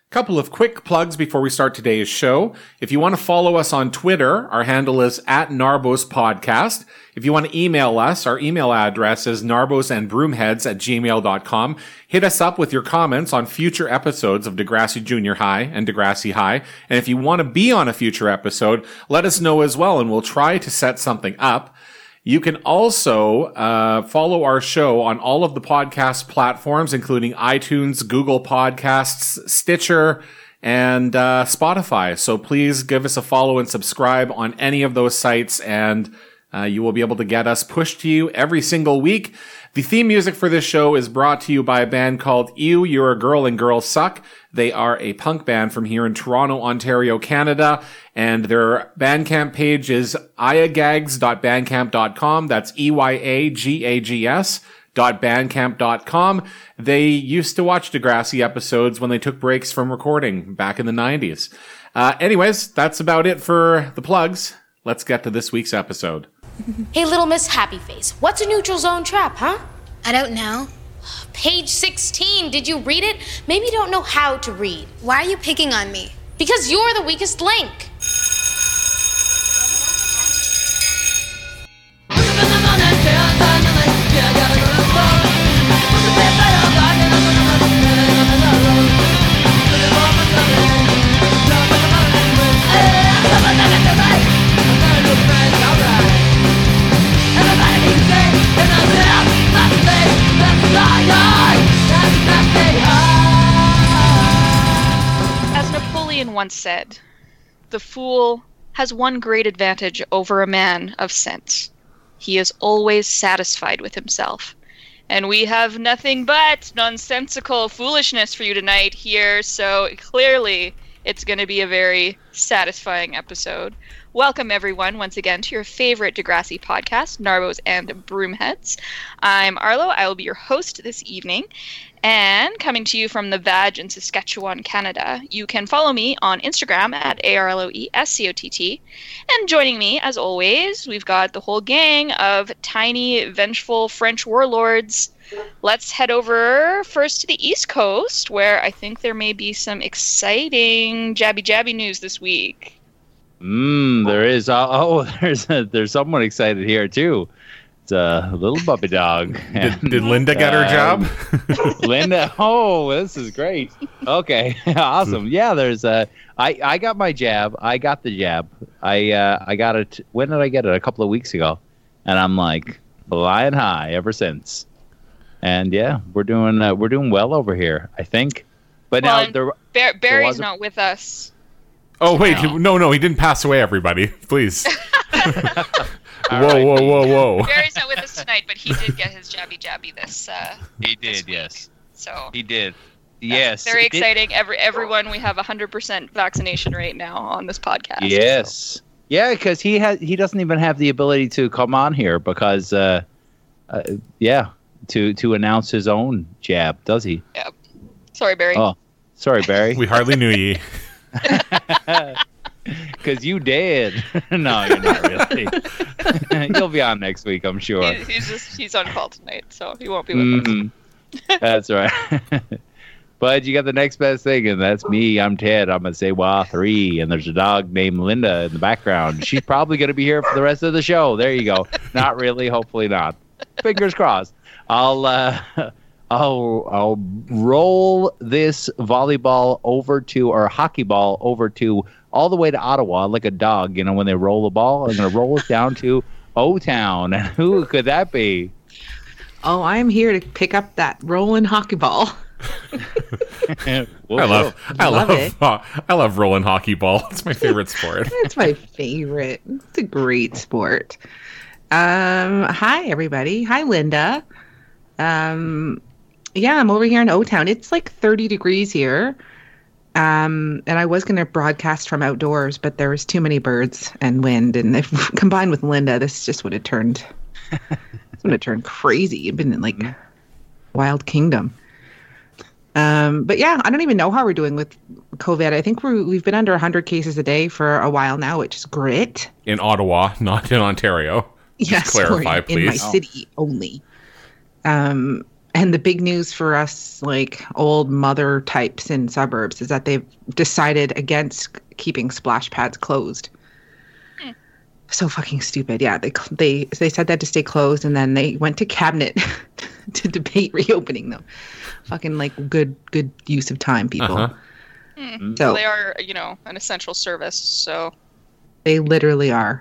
Couple of quick plugs before we start today's show. If you want to follow us on Twitter, our handle is @NarbosPodcast. If you want to email us, our email address is narbosandbroomheads@gmail.com. Hit us up with your comments on future episodes of Degrassi Junior High and Degrassi High. And if you want to be on a future episode, let us know as well, and we'll try to set something up. You can also follow our show on all of the podcast platforms, including iTunes, Google Podcasts, Stitcher, and Spotify. So please give us a follow and subscribe on any of those sites, and you will be able to get us pushed to you every single week. The theme music for this show is brought to you by a band called Ew, You're a Girl and Girls Suck. They are a punk band from here in Toronto, Ontario, Canada, and their Bandcamp page is eyagags.bandcamp.com. That's EYAGAGS.bandcamp.com. They used to watch Degrassi episodes when they took breaks from recording back in the 90s. Anyways, that's about it for the plugs. Let's get to this week's episode. Hey, little Miss Happy Face, what's a neutral zone trap, huh? I don't know. Page 16, did you read it? Maybe you don't know how to read. Why are you picking on me? Because you're the weakest link. As Napoleon once said, the fool has one great advantage over a man of sense. He is always satisfied with himself. And we have nothing but nonsensical foolishness for you tonight here, so clearly it's going to be a very satisfying episode. Welcome, everyone, once again to your favorite Degrassi podcast, Narbos and Broomheads. I'm Arlo. I will be your host this evening. And coming to you from the Vag in Saskatchewan, Canada, you can follow me on Instagram at ARLOESCOTT. And joining me, as always, we've got the whole gang of tiny, vengeful French warlords. Let's head over first to the East Coast, where I think there may be some exciting jabby news this week. There is. There's someone excited here too. It's a little puppy dog. Did Linda get her job? Linda. Oh, this is great. Okay, awesome. Yeah, there's I got my jab. I got the jab. I got it. When did I get it? A couple of weeks ago, and I'm like flying high ever since. And yeah, we're doing well over here, I think. But well, now Barry's not with us. Oh, wait. No, he didn't pass away, everybody. Please. Whoa. Barry's not with us tonight, but he did get his jabby this He did, this week. yes. So he did. Yes. Very exciting. Everyone, we have 100% vaccination rate now on this podcast. Yes. So. Yeah, because he doesn't even have the ability to come on here because, to announce his own jab, does he? Yep. Sorry, Barry. Oh, sorry, Barry. We hardly knew ye. Because you did. No, you're not really. You'll be on next week, I'm sure. He's on call tonight, so he won't be with us. That's right. But you got the next best thing, and that's me. I'm Ted. I'm going to say Wah 3, and there's a dog named Linda in the background. She's probably going to be here for the rest of the show. There you go. Not really. Hopefully not. Fingers crossed. I'll roll this volleyball over to, or hockey ball over to, all the way to Ottawa like a dog. You know, when they roll the ball, I'm going to roll it down to O-Town. And who could that be? Oh, I'm here to pick up that rolling hockey ball. I love rolling hockey ball. It's my favorite sport. It's my favorite. It's a great sport. Hi everybody. Hi Linda. I'm over here in O-Town. It's like 30 degrees here. And I was going to broadcast from outdoors, but there was too many birds and wind, and if combined with Linda, this just would have turned crazy. I've been in like Wild Kingdom. But yeah, I don't even know how we're doing with COVID. I think we've been under 100 cases a day for a while now, which is great. In Ottawa, not in Ontario. Yes, clarify, please. In my city only. And the big news for us, like old mother types in suburbs, is that they've decided against keeping splash pads closed. So fucking stupid. Yeah, they said that to stay closed, and then they went to cabinet to debate reopening them. Fucking like good use of time, people. So they are, an essential service. So they literally are.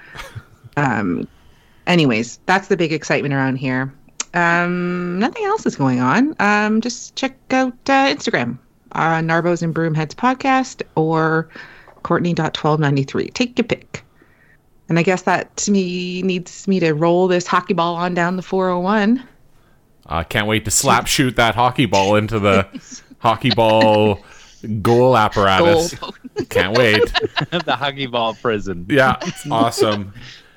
Anyways, that's the big excitement around here. Nothing else is going on. Just check out Instagram, Narbos and Broomheads podcast, or Courtney.1293. Take your pick. And I guess that to me needs me to roll this hockey ball on down the 401. Can't wait to slap shoot that hockey ball into the hockey ball goal apparatus. Can't wait. The hockey ball prison. Yeah, awesome.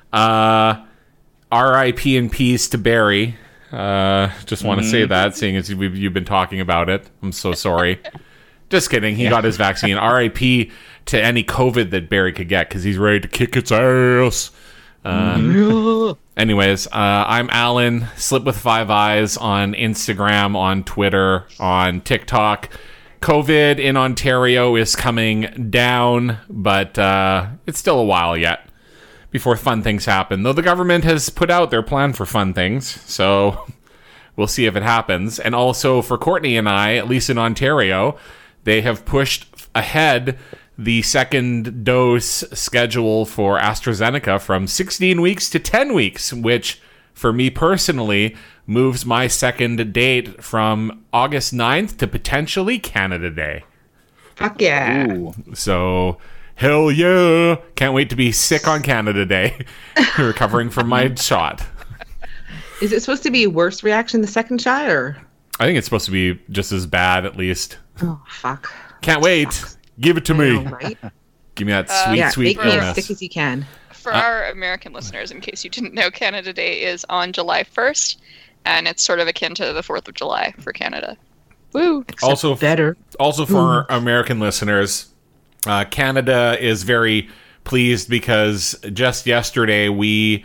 R.I.P. and peace to Barry. Just want to say that, seeing as you've been talking about it. I'm so sorry. Just kidding. He got his vaccine. R.I.P. to any COVID that Barry could get, because he's ready to kick its ass. Anyways, I'm Alan, Slip with 5 Eyes on Instagram, on Twitter, on TikTok. COVID in Ontario is coming down, but it's still a while yet before fun things happen. Though the government has put out their plan for fun things, so we'll see if it happens. And also for Courtney and I, at least in Ontario, they have pushed ahead the second dose schedule for AstraZeneca from 16 weeks to 10 weeks, which for me personally moves my second date from August 9th to potentially Canada Day. Fuck yeah. Ooh. So, hell yeah. Can't wait to be sick on Canada Day, recovering from my shot. Is it supposed to be a worse reaction the second shot, or? I think it's supposed to be just as bad, at least. Oh, fuck. Can't wait. Give it to me. Know, right? Give me that sweet, sweet make me as illness. sick as you can. For our American listeners, in case you didn't know, Canada Day is on July 1st, and it's sort of akin to the 4th of July for Canada. Woo! Also, better. Also, for our American listeners, Canada is very pleased because just yesterday we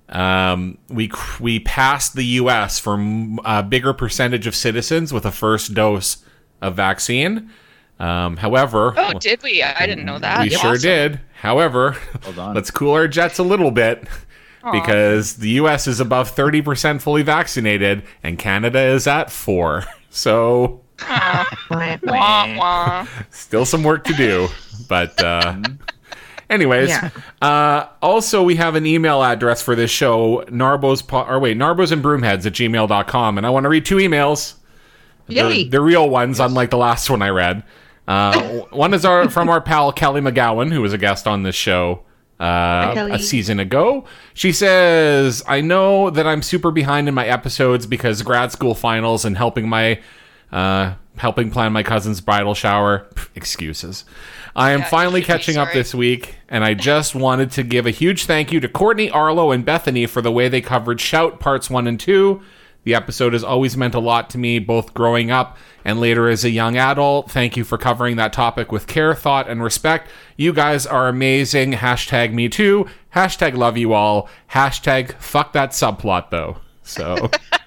passed the U.S. for a bigger percentage of citizens with a first dose of vaccine. However, did we? I didn't know that. We sure did. However, let's cool our jets a little bit because the U.S. is above 30% fully vaccinated and Canada is at 4%. So, Wah, wah. still some work to do. But, anyways, also we have an email address for this show, narbosandbroomheads@gmail.com. And I want to read 2 emails. Yay. They're real ones, unlike the last one I read. One is from our pal Kelly McGowan, who was a guest on this show a season ago. She says, I know that I'm super behind in my episodes because grad school finals and helping plan my cousin's bridal shower. Excuses. I am finally catching up this week, and I just wanted to give a huge thank you to Courtney, Arlo, and Bethany for the way they covered Shout Parts 1 and 2. The episode has always meant a lot to me, both growing up and later as a young adult. Thank you for covering that topic with care, thought, and respect. You guys are amazing. Hashtag me too. Hashtag love you all. Hashtag fuck that subplot though. So.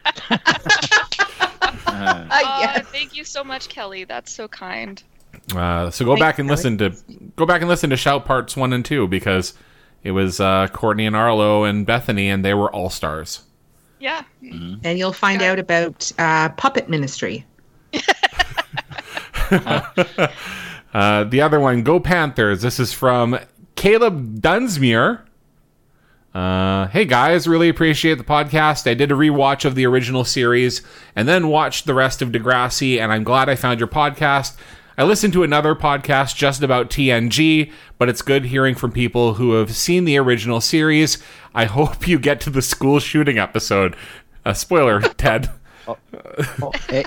Thank you so much, Kelly. That's so kind. So go back and listen to Shout Parts 1 and 2 because it was Courtney and Arlo and Bethany, and they were all stars. Yeah. And you'll find out about puppet ministry. The other one, Go Panthers. This is from Caleb Dunsmuir. Hey guys, really appreciate the podcast. I did a rewatch of the original series and then watched the rest of Degrassi, and I'm glad I found your podcast. I listened to another podcast just about TNG, but it's good hearing from people who have seen the original series. I hope you get to the school shooting episode. Spoiler, Ted. Hey.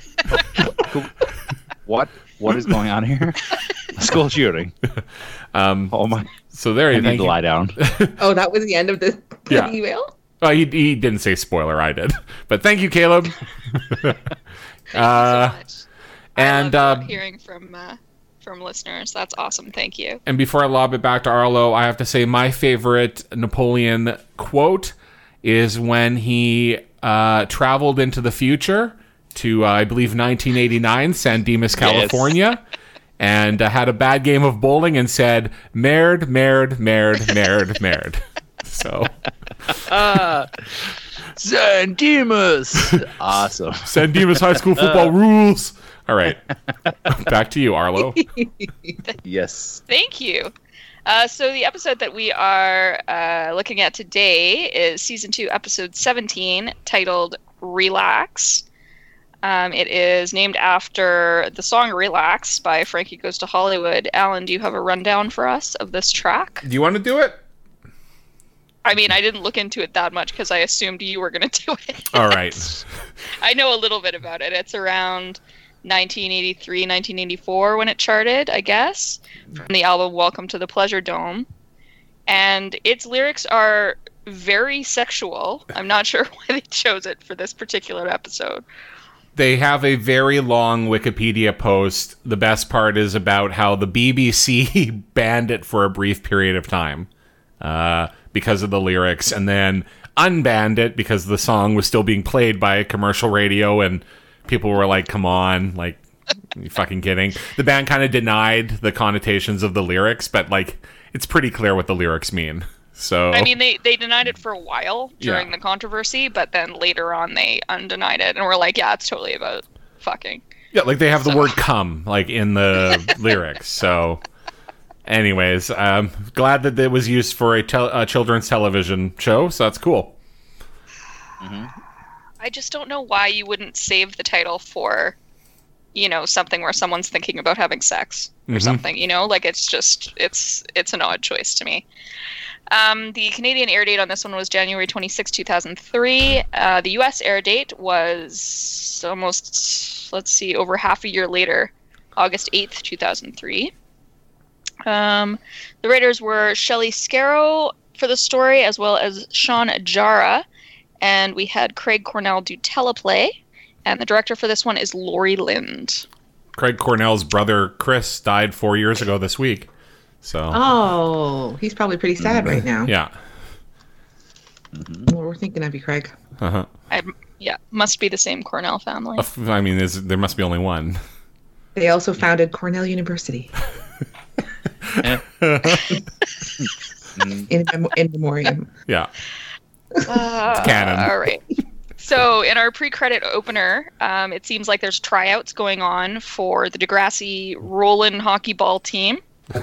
What is going on here? School shooting. Oh my! So there you need to lie down. Oh, that was the end of the email? He didn't say spoiler. I did, but thank you, Caleb. Thank you so much. And I love hearing from listeners. That's awesome. Thank you. And before I lob it back to Arlo, I have to say my favorite Napoleon quote is when he traveled into the future to, I believe, 1989, San Dimas, California, and had a bad game of bowling and said, "Merd, merd, merd, merd, merd." So, San Dimas. Awesome. San Dimas High School football rules. All right, back to you, Arlo. Yes. Thank you. So the episode that we are looking at today is season 2, episode 17, titled "Relax." It is named after the song "Relax" by Frankie Goes to Hollywood. Alan, do you have a rundown for us of this track? Do you want to do it? I mean, I didn't look into it that much because I assumed you were going to do it. All right. I know a little bit about it. It's around 1983, 1984 when it charted, I guess, from the album Welcome to the Pleasure Dome. And its lyrics are very sexual. I'm not sure why they chose it for this particular episode. They have a very long Wikipedia post. The best part is about how the BBC banned it for a brief period of time because of the lyrics, and then unbanned it because the song was still being played by commercial radio, and people were like, come on, like, are you fucking kidding? The band kind of denied the connotations of the lyrics, but, like, it's pretty clear what the lyrics mean. So I mean, they denied it for a while during the controversy, but then later on they undenied it and were like, yeah, it's totally about fucking. Yeah, like they have the word "come" like in the lyrics. So, anyways, glad that it was used for a children's television show. So that's cool. Mm-hmm. I just don't know why you wouldn't save the title for, something where someone's thinking about having sex or something. Like it's an odd choice to me. The Canadian air date on this one was January 26, 2003. The U.S. air date was almost, over half a year later, August 8th, 2003. The writers were Shelley Scarrow for the story, as well as Sean Jara, and we had Craig Cornell do teleplay, and the director for this one is Laurie Lind. Craig Cornell's brother, Chris, died 4 years ago this week. So. Oh, he's probably pretty sad right now. Yeah. Well, we're thinking of you, Craig. Uh-huh. Must be the same Cornell family. I mean, there must be only one. They also founded Cornell University. in memoriam. Yeah. It's canon. All right. So in our pre-credit opener, it seems like there's tryouts going on for the Degrassi Rollin' Hockey Ball team.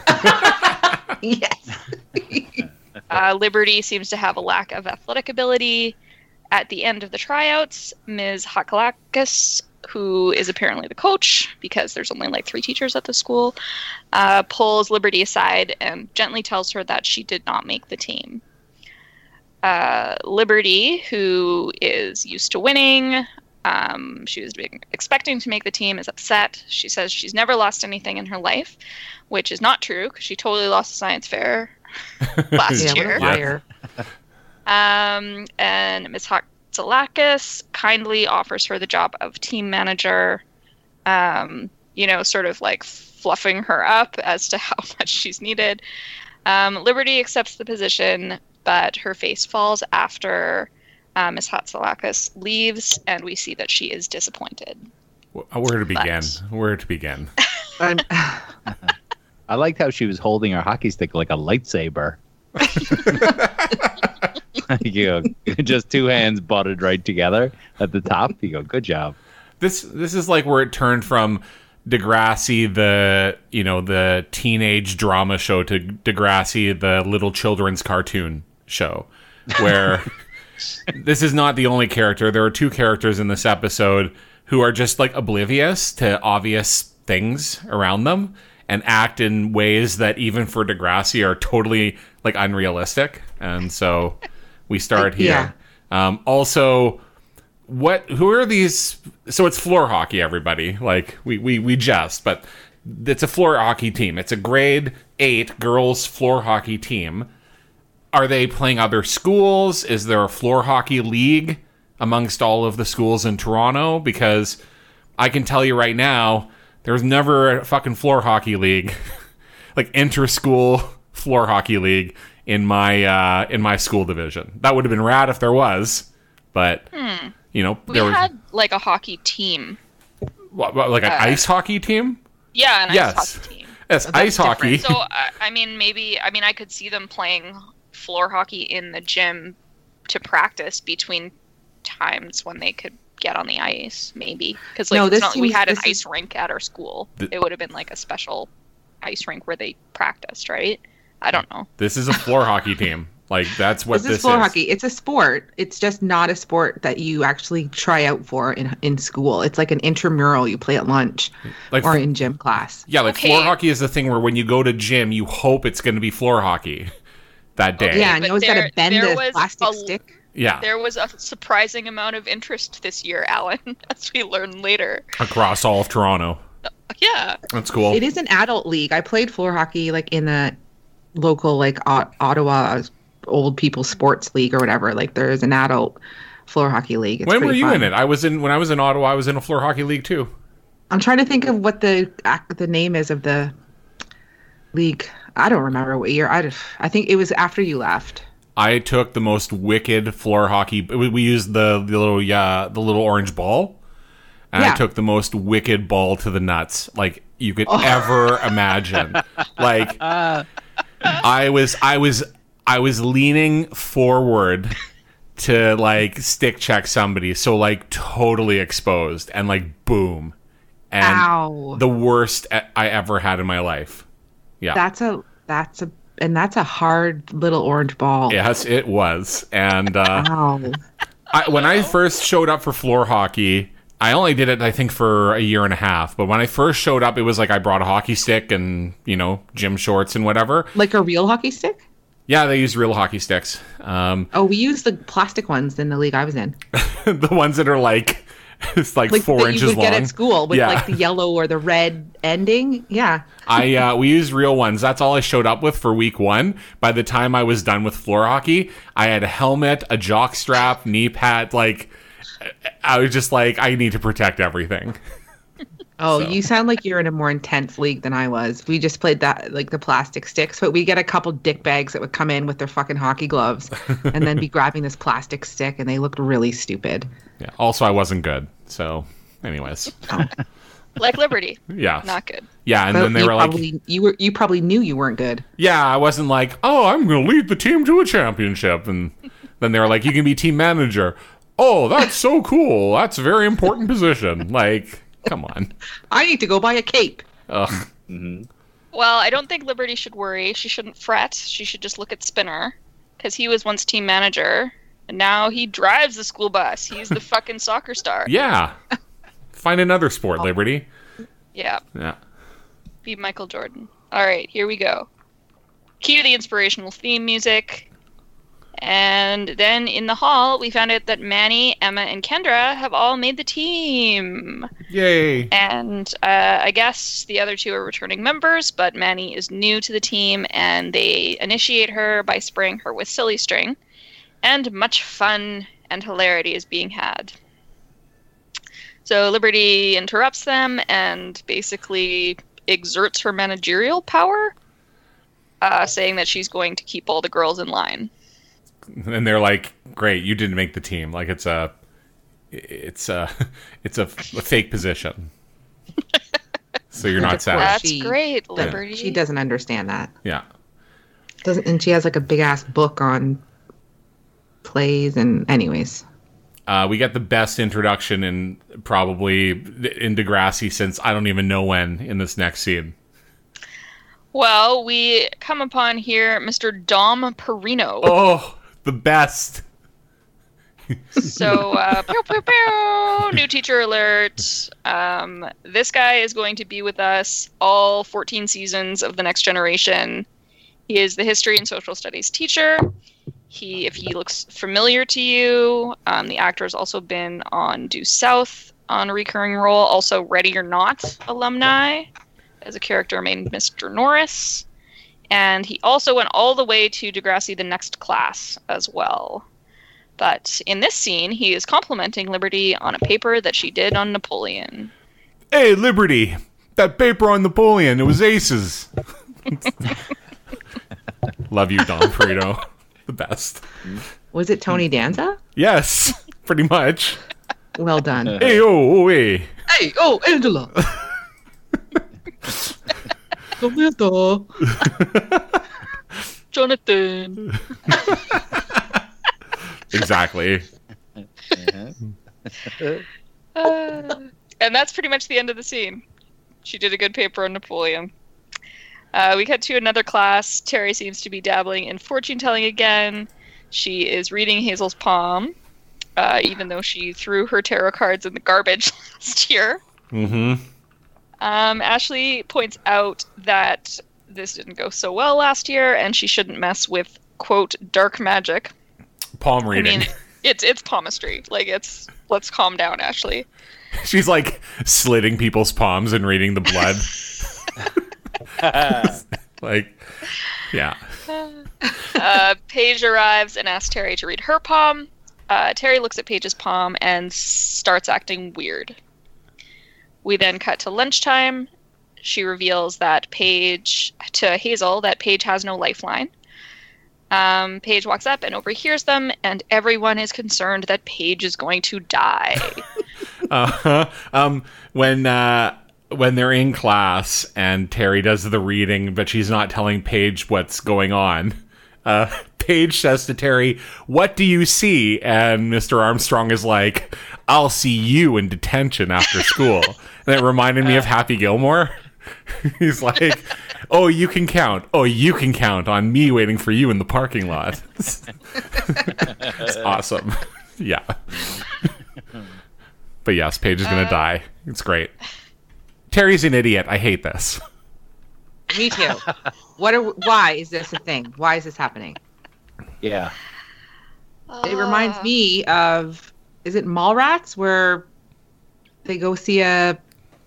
Yes. Liberty seems to have a lack of athletic ability. At the end of the tryouts, Ms. Hakalakis, who is apparently the coach, because there's only like 3 teachers at the school, pulls Liberty aside and gently tells her that she did not make the team. Liberty, who is used to winning, she was expecting to make the team, is upset. She says she's never lost anything in her life, which is not true because she totally lost the science fair last year. What a liar. And Ms. Hatzalakis kindly offers her the job of team manager, sort of like fluffing her up as to how much she's needed. Liberty accepts the position, but her face falls after Ms. Hatzalakis leaves, and we see that she is disappointed. Where to begin? Where to begin? I liked how she was holding her hockey stick like a lightsaber. Just 2 hands butted right together at the top. You go, good job. This is like where it turned from Degrassi, the teenage drama show, to Degrassi, the little children's cartoon show, where this is not the only character. There are 2 characters in this episode who are just like oblivious to obvious things around them and act in ways that even for Degrassi are totally like unrealistic. And so we start here. Yeah. Also, who are these? So it's floor hockey, everybody. Like we jest, but it's a floor hockey team. It's a grade 8 girls floor hockey team. Are they playing other schools? Is there a floor hockey league amongst all of the schools in Toronto? Because I can tell you right now, there's never a fucking floor hockey league, like inter-school floor hockey league in my school division. That would have been rad if there was, but You know, We had like a hockey team. like an ice hockey team. Yeah, an Yes. ice hockey team. Yes, ice hockey. So I could see them playing floor hockey in the gym to practice between times when they could get on the ice, maybe. Because No, this we seems- had an this ice is- rink at our school. It would have been like a special ice rink where they practiced, right? I don't know. This is a floor hockey team. Like, that's what This is floor hockey. It's a sport. It's just not a sport that you actually try out for in school. It's like an intramural you play at lunch Like, or in gym class. yeah, like Okay. floor hockey is the thing where when you go to gym, you hope it's going to be floor hockey that day. Yeah, and you but always got to there- bend there the was plastic a- stick. Yeah, There was a surprising amount of interest this year, Alan, as we learn later. across all of Toronto. Yeah. That's cool. It is an adult league. I played floor hockey like in the local like Ottawa old people sports league or whatever. Like there's an adult floor hockey league. It's When were pretty you fun. in it? When I was in Ottawa, I was in a floor hockey league too. I'm trying to think of what the name is of the league. I don't remember what year. I think it was after you left. I took the most wicked floor hockey. We used the little orange ball, and I Yeah. took the most wicked ball to the nuts like you could ever imagine. Like I was leaning forward to like stick check somebody, so like totally exposed and like boom, and Ow. the worst I ever had in my life. Yeah. That's a hard little orange ball. Yes, it was. And Ow. when I first showed up for floor hockey, I only did it, I think, for a year and a half. But when I first showed up, it was like I brought a hockey stick and, gym shorts and whatever. Like a real hockey stick? Yeah, they use real hockey sticks. Oh, we used the plastic ones in the league I was in. The ones that are like, it's like Like 4 that inches you would long. get at school with Yeah. like the yellow or the red ending. Yeah. We used real ones. That's all I showed up with for week 1. By the time I was done with floor hockey, I had a helmet, a jock strap, knee pad. Like, I was just like, I need to protect everything. Oh, So. you sound like you're in a more intense league than I was. We just played that, like the plastic sticks, but we get a couple dick bags that would come in with their fucking hockey gloves and then be grabbing this plastic stick, and they looked really stupid. Yeah. Also, I wasn't good. So, anyways, Like Liberty. yeah, Not good. yeah. And But then they were like, you probably knew you weren't good. yeah, I wasn't like, oh, I'm going to lead the team to a championship. And then they were like, you can be team manager. Oh, that's so cool. That's a very important position. Like, come on. I need to go buy a cape. Ugh. Well, I don't think Liberty should worry. She shouldn't fret. She should just look at Spinner, because he was once team manager, and now he drives the school bus. He's the fucking soccer star. Yeah. Find another sport, Liberty. Yeah, Yeah. be Michael Jordan. All right, here we go. Cue the inspirational theme music. And then in the hall, we found out that Manny, Emma, and Kendra have all made the team. Yay. And I guess the other two are returning members, but Manny is new to the team, and they initiate her by spraying her with silly string. And much fun and hilarity is being had. So Liberty interrupts them and basically exerts her managerial power, saying that she's going to keep all the girls in line. And they're like, great, you didn't make the team. Like, it's a fake position. So you're not Of course. sad. That's She- great, Liberty. She doesn't understand that. Yeah. And she has like a big ass book on plays and anyways. We get the best introduction in Degrassi since I don't even know when in this next scene. Well, we come upon here Mr. Dom Perino. Oh, the best. So, pew, pew, pew, new teacher alert. This guy is going to be with us all 14 seasons of The Next Generation. He is the history and social studies teacher. If he looks familiar to you, the actor has also been on Due South on a recurring role. Also, Ready or Not alumni as a character named Mr. Norris. And he also went all the way to Degrassi: The Next Class as well. But in this scene, he is complimenting Liberty on a paper that she did on Napoleon. Hey, Liberty, that paper on Napoleon, it was aces. Love you, Don Frito. The best. Was it Tony Danza? Yes, pretty much. Well done. Hey, oh, hey. Hey, oh, Angela. Samantha. Jonathan. Exactly. And that's pretty much the end of the scene. She did a good paper on Napoleon. We cut to another class. Terry seems to be dabbling in fortune telling again. She is reading Hazel's palm, even though she threw her tarot cards in the garbage last year. Mm-hmm. Ashley points out that this didn't go so well last year, and she shouldn't mess with, quote, dark magic. Palm reading. I mean, it's palmistry. Like, let's calm down, Ashley. She's like slitting people's palms and reading the blood. Like, yeah. Paige arrives and asks Terry to read her palm. Terry looks at Paige's palm and starts acting weird. We then cut to lunchtime. She reveals to Hazel that Paige has no lifeline. Paige walks up and overhears them, and everyone is concerned that Paige is going to die. When they're in class and Terry does the reading, but she's not telling Paige what's going on, Paige says to Terry, "What do you see?" And Mr. Armstrong is like, "I'll see you in detention after school." And it reminded me of Happy Gilmore. He's like, "Oh, you can count. Oh, you can count on me waiting for you in the parking lot." It's awesome. Yeah. But yes, Paige is going to die. It's great. Terry's an idiot. I hate this. Me too. Why is this a thing? Why is this happening? Yeah. It reminds me of, is it Mallrats, where they go see a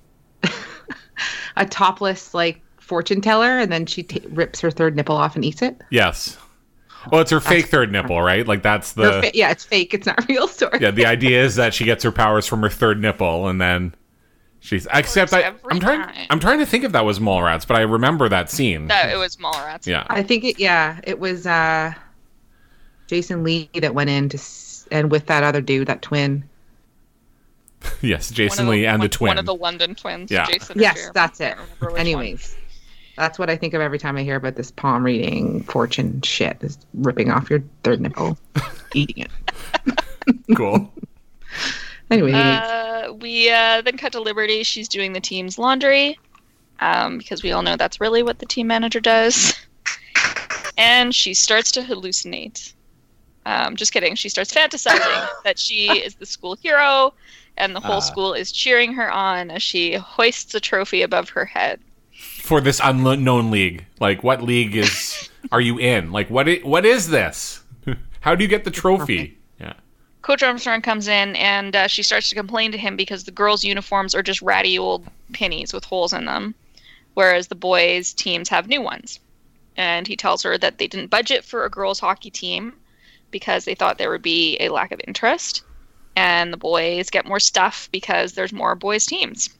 topless like fortune teller, and then she rips her third nipple off and eats it? Yes. Well, it's her fake third nipple, right? Like that's the yeah, it's fake. It's not real story. Yeah, the idea is that she gets her powers from her third nipple, and then she's. Except I'm trying to think if that was Mallrats, but I remember that scene. It was Mallrats. Yeah, I think it was Jason Lee that went in and with that other dude, that twin. Yes, Jason Lee and the twin. One of the London twins. Yeah. Jason yes, that's it. Anyways. That's what I think of every time I hear about this palm reading fortune shit. Is ripping off your third nipple, eating it. Cool. Anyway, we then cut to Liberty. She's doing the team's laundry, because we all know that's really what the team manager does. And she starts to hallucinate. Just kidding. She starts fantasizing that she is the school hero, and the whole school is cheering her on as she hoists a trophy above her head. For this unknown league. Like, what league are you in? Like, what is this? How do you get the trophy? Yeah. Coach Armstrong comes in, and she starts to complain to him because the girls' uniforms are just ratty old pennies with holes in them, whereas the boys' teams have new ones. And he tells her that they didn't budget for a girls' hockey team because they thought there would be a lack of interest, and the boys get more stuff because there's more boys' teams.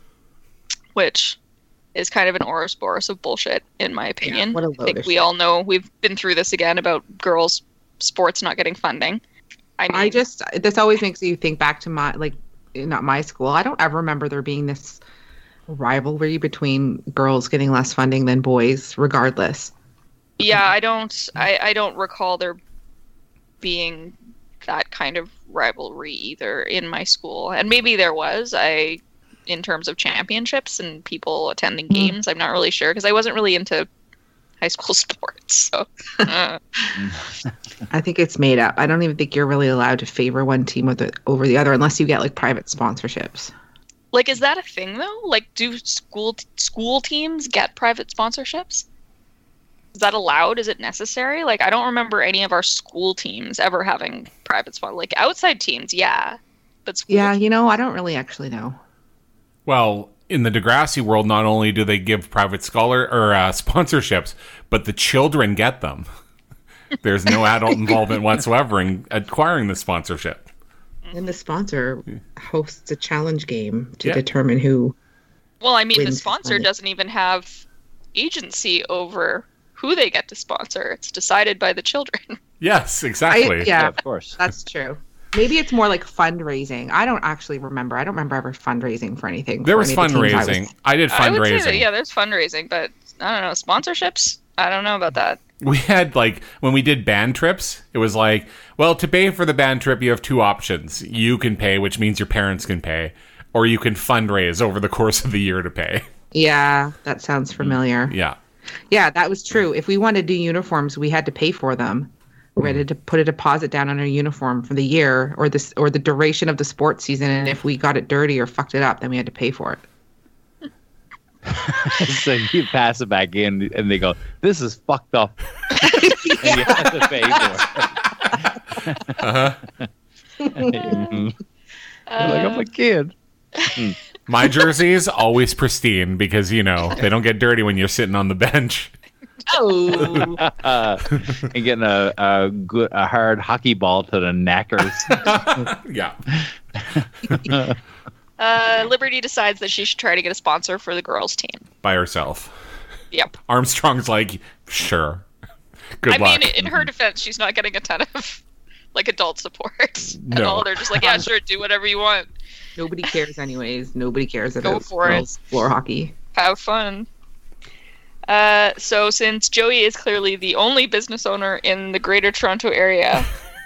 Which is kind of an Ouroboros of bullshit, in my opinion. Yeah, what a load I think of we shit. all know we've been through this again about girls' sports not getting funding. I mean, this always makes you think back to not my school. I don't ever remember there being this rivalry between girls getting less funding than boys, regardless. yeah, I don't recall there being that kind of rivalry either in my school. And maybe there was. In terms of championships and people attending games, I'm not really sure because I wasn't really into high school sports. So I think it's made up. I don't even think you're really allowed to favor one team over the other unless you get like private sponsorships. like, is that a thing though? Like, do school teams get private sponsorships? Is that allowed? Is it necessary? Like, I don't remember any of our school teams ever having private sponsors. Like, outside teams, yeah. But school Yeah, I don't really actually know. Well, in the Degrassi world, not only do they give private sponsorships, but the children get them. There's no adult involvement whatsoever in acquiring the sponsorship. And the sponsor hosts a challenge game to determine who. Well, I mean, the wins sponsor money. doesn't even have agency over who they get to sponsor. It's decided by the children. Yes, exactly. Yeah, Of course. that's true. Maybe it's more like fundraising. I don't actually remember. I don't remember ever fundraising for anything. There for was any of the teams fundraising. I did I would say fundraising. that, yeah, there's fundraising, but I don't know, sponsorships? I don't know about that. We had, like, when we did band trips, it was like, well, to pay for the band trip, you have two options. You can pay, which means your parents can pay, or you can fundraise over the course of the year to pay. Yeah, that sounds familiar. Yeah. Yeah, that was true. If we wanted to do uniforms, we had to pay for them. We had to put a deposit down on our uniform for the year or the duration of the sports season. And if we got it dirty or fucked it up, then we had to pay for it. So you pass it back in, and they go, "This is fucked up," and you have to pay for it. Mhm. You're like, I'm a kid. My jersey's always pristine because, you know, they don't get dirty when you're sitting on the bench. Oh, And getting a hard hockey ball to the knackers. Yeah. Liberty decides that she should try to get a sponsor for the girls' team. By herself. Yep. Armstrong's like, sure. Good luck. mean, in her defense, she's not getting a ton of like adult support at No. all. They're just like, yeah, sure, do whatever you want. nobody cares anyways. Nobody cares Go about for it. girls' floor hockey. Have fun. So since Joey is clearly the only business owner in the Greater Toronto area,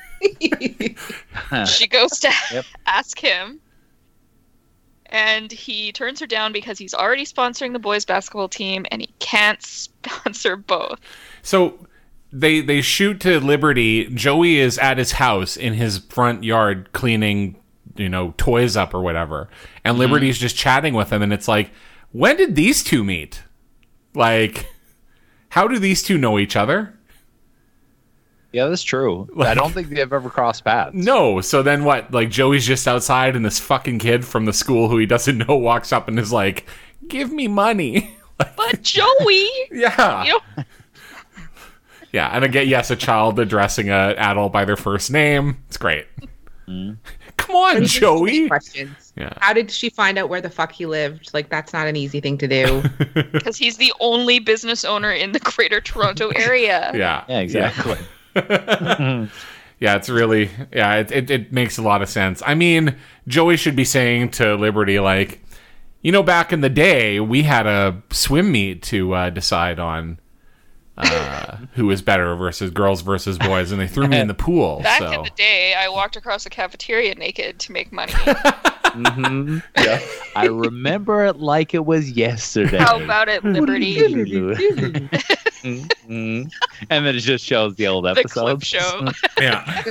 she goes to Yep. ask him, and he turns her down because he's already sponsoring the boys basketball team and he can't sponsor both. So they shoot to Liberty. Joey is at his house in his front yard cleaning, you know, toys up or whatever. And Liberty's just chatting with him, and it's like, when did these two meet? Like, how do these two know each other? Yeah, that's true. I don't think they've ever crossed paths. No. So then what? Like, Joey's just outside, and this fucking kid from the school who he doesn't know walks up and is like, give me money. But Joey, Yeah. you know, Yeah, and again, yes, a child addressing an adult by their first name. It's great. Come on, Joey. Questions. Yeah. How did she find out where the fuck he lived? Like, that's not an easy thing to do. because he's the only business owner in the Greater Toronto area. Yeah. Yeah, exactly. Yeah, it's really, yeah, it makes a lot of sense. I mean, Joey should be saying to Liberty, like, you know, back in the day, we had a swim meet to decide on who was better versus girls versus boys, and they threw me in the pool. Back so. in the day, I walked across the cafeteria naked to make money. Mm-hmm. Yeah. I remember it like it was yesterday. How about it, Liberty? Mhm. And then it just shows the old The clip episodes. show. Yeah.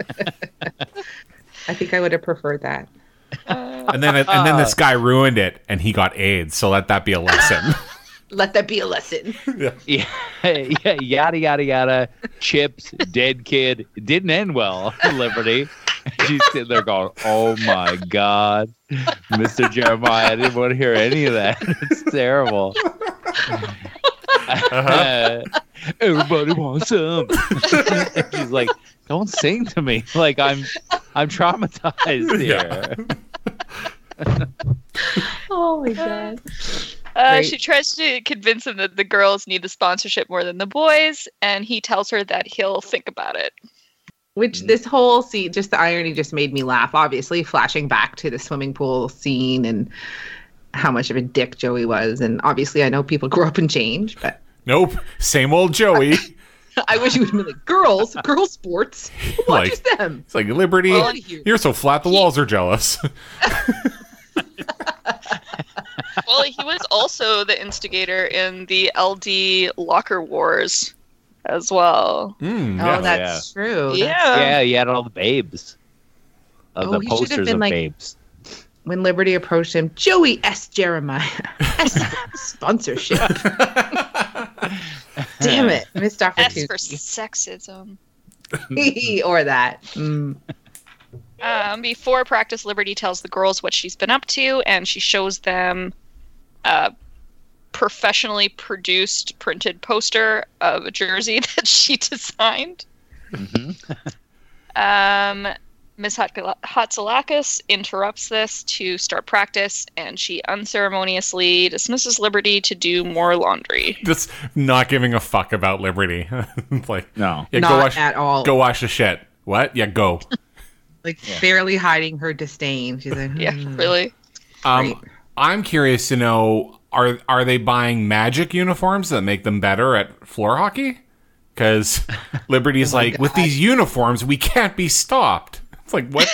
I think I would have preferred that. And then this guy ruined it, and he got AIDS. So let that be a lesson. Let that be a lesson. Yeah, yeah, yada yada yada. Chips, dead kid. It didn't end well. Liberty. She's sitting there going, "Oh my God, Mr. Jeremiah, I didn't want to hear any of that. It's terrible." Everybody wants some. She's like, "Don't sing to me. Like I'm traumatized here." Oh my God. She tries to convince him that the girls need the sponsorship more than the boys, and he tells her that he'll think about it. Which this whole scene, just the irony just made me laugh. Obviously, flashing back to the swimming pool scene and how much of a dick Joey was. And obviously, I know people grow up and change, but Nope. Same old Joey. I wish you would have been like, girls sports. Who watches them? It's like, Liberty, Well, you're so flat the walls are jealous. Well, he was also the instigator in the LD locker wars as well. Yeah. Oh, that's true. Yeah, you had all the babes. Of Oh, the he should have posters been of like- babes. When Liberty approached him, Joey S. Jeremiah. S. Sponsorship. Damn it. Missed S for opportunity. sexism. Or that. Before practice, Liberty tells the girls what she's been up to, and she shows them a professionally produced printed poster of a jersey that she designed. Miss Hatsalakis interrupts this to start practice, and she unceremoniously dismisses Liberty to do more laundry. Just not giving a fuck about Liberty. Like, No. yeah, Not at all. Go wash the shit. What? Yeah, go. Like barely hiding her disdain. She's like, Yeah, really. Great. I'm curious to know, are they buying magic uniforms that make them better at floor hockey? Because Liberty's like, with these uniforms, we can't be stopped. It's like, what?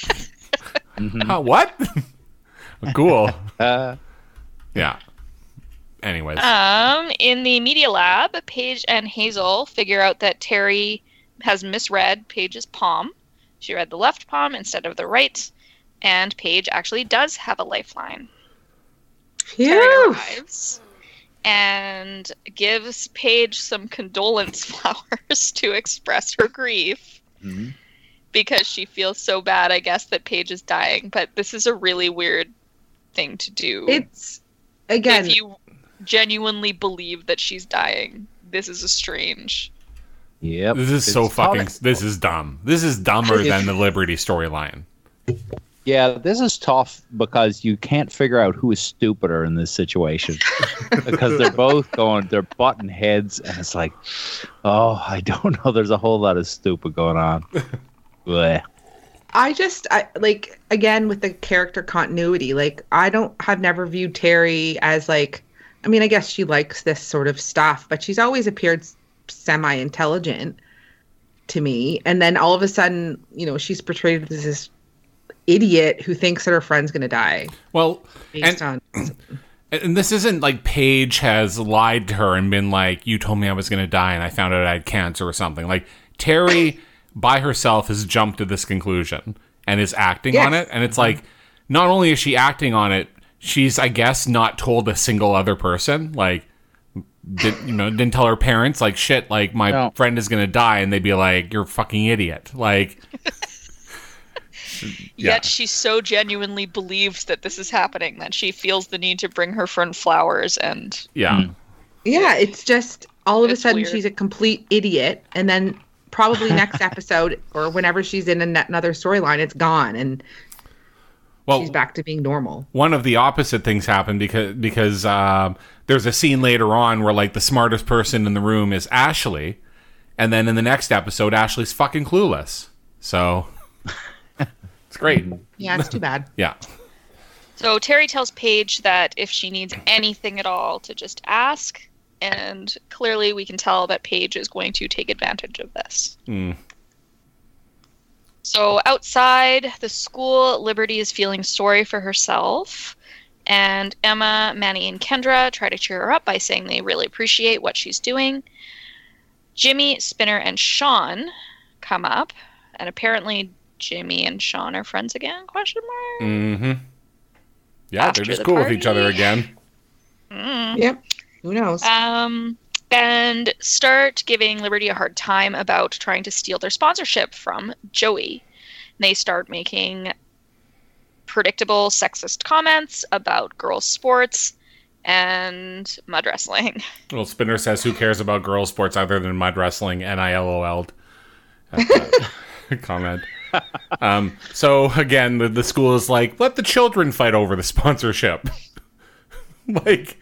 What? Cool. Yeah. Anyways. In the media lab, Paige and Hazel figure out that Terry has misread Paige's palm. She read the left palm instead of the right, and Paige actually does have a lifeline. Terry Phew. arrives and gives Paige some condolence flowers to express her grief because she feels so bad, I guess, that Paige is dying. But this is a really weird thing to do. It's, again, If you genuinely believe that she's dying, this is a strange... Yep. This is so fucking... This is dumb. This is dumber than the Liberty storyline. Yeah, this is tough because you can't figure out who is stupider in this situation. Because they're both they're butting heads, and it's like, oh, I don't know. There's a whole lot of stupid going on. Blech. I like, again, with the character continuity, like, I've never viewed Terry as like, I mean, I guess she likes this sort of stuff, but she's always appeared semi-intelligent to me. And then all of a sudden, she's portrayed as this idiot who thinks that her friend's going to die. Well, based on... And this isn't like Paige has lied to her and been like, you told me I was going to die and I found out I had cancer or something. Like, Terry by herself has jumped to this conclusion and is acting on it. And it's like, not only is she acting on it, she's, I guess, not told a single other person. Like, didn't tell her parents, like, shit, like, my friend is going to die. And they'd be like, you're a fucking idiot. Like... Yet she so genuinely believes that this is happening that she feels the need to bring her friend flowers and... Yeah, it's just all of a sudden weird. she's a complete idiot, and then probably next episode or whenever she's in another storyline, it's gone, and she's back to being normal. One of the opposite things happened because there's a scene later on where, like, the smartest person in the room is Ashley, and then in the next episode, Ashley's fucking clueless. So... It's great. Yeah, it's too bad. Yeah. So Terry tells Paige that if she needs anything at all to just ask, and clearly we can tell that Paige is going to take advantage of this. So outside the school, Liberty is feeling sorry for herself, and Emma, Manny, and Kendra try to cheer her up by saying they really appreciate what she's doing. Jimmy, Spinner, and Sean come up, and apparently Jimmy and Sean are friends again? Question mark. Mm-hmm. Yeah, After they're just the cool with party. each other again. Yep. Who knows? And start giving Liberty a hard time about trying to steal their sponsorship from Joey. They start making predictable sexist comments about girls' sports and mud wrestling. Well, Spinner says, who cares about girls' sports other than mud wrestling? NILOL'd. Comment. So again, the school is like, let the children fight over the sponsorship. like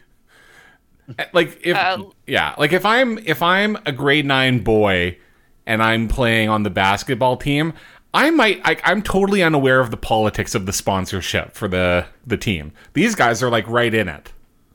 if I'm a grade 9 boy and I'm playing on the basketball team, I'm totally unaware of the politics of the sponsorship for the team. These guys are like right in it.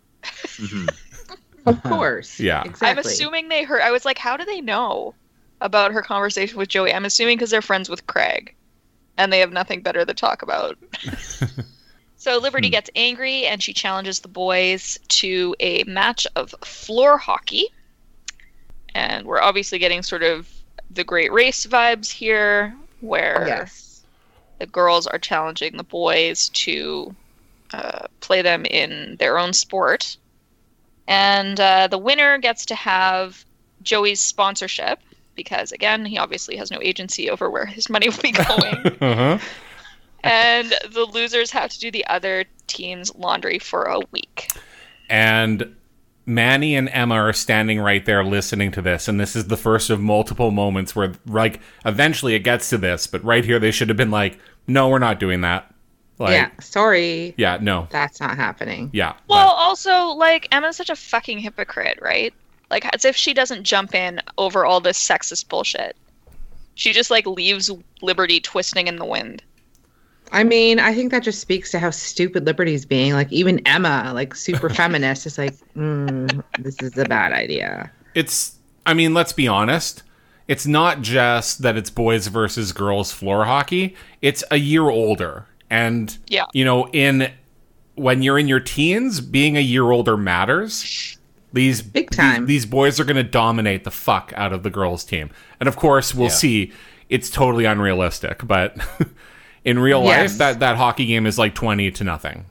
Of course. Yeah. Exactly. I'm assuming they heard. I was like, how do they know about her conversation with Joey? I'm assuming because they're friends with Craig and they have nothing better to talk about. So Liberty gets angry and she challenges the boys to a match of floor hockey. And we're obviously getting sort of the Great Race vibes here, where the girls are challenging the boys to play them in their own sport. And the winner gets to have Joey's sponsorship, because, again, he obviously has no agency over where his money will be going. And the losers have to do the other team's laundry for a week. And Manny and Emma are standing right there listening to this, and this is the first of multiple moments where, like, eventually it gets to this, but right here they should have been like, no, we're not doing that. Like, sorry. Yeah, no. That's not happening. Yeah. Well, also, like, Emma's such a fucking hypocrite, right? Like, as if she doesn't jump in over all this sexist bullshit. She just like leaves Liberty twisting in the wind. I mean, I think that just speaks to how stupid Liberty's being. Like, even Emma, like, super feminist, is like, this is a bad idea. I mean, let's be honest. It's not just that it's boys versus girls floor hockey. It's a year older. And, Yeah. you know, when you're in your teens, being a year older matters. Big time. These boys are going to dominate the fuck out of the girls' team. And, of course, we'll see it's totally unrealistic. But in real life, that hockey game is like 20-0.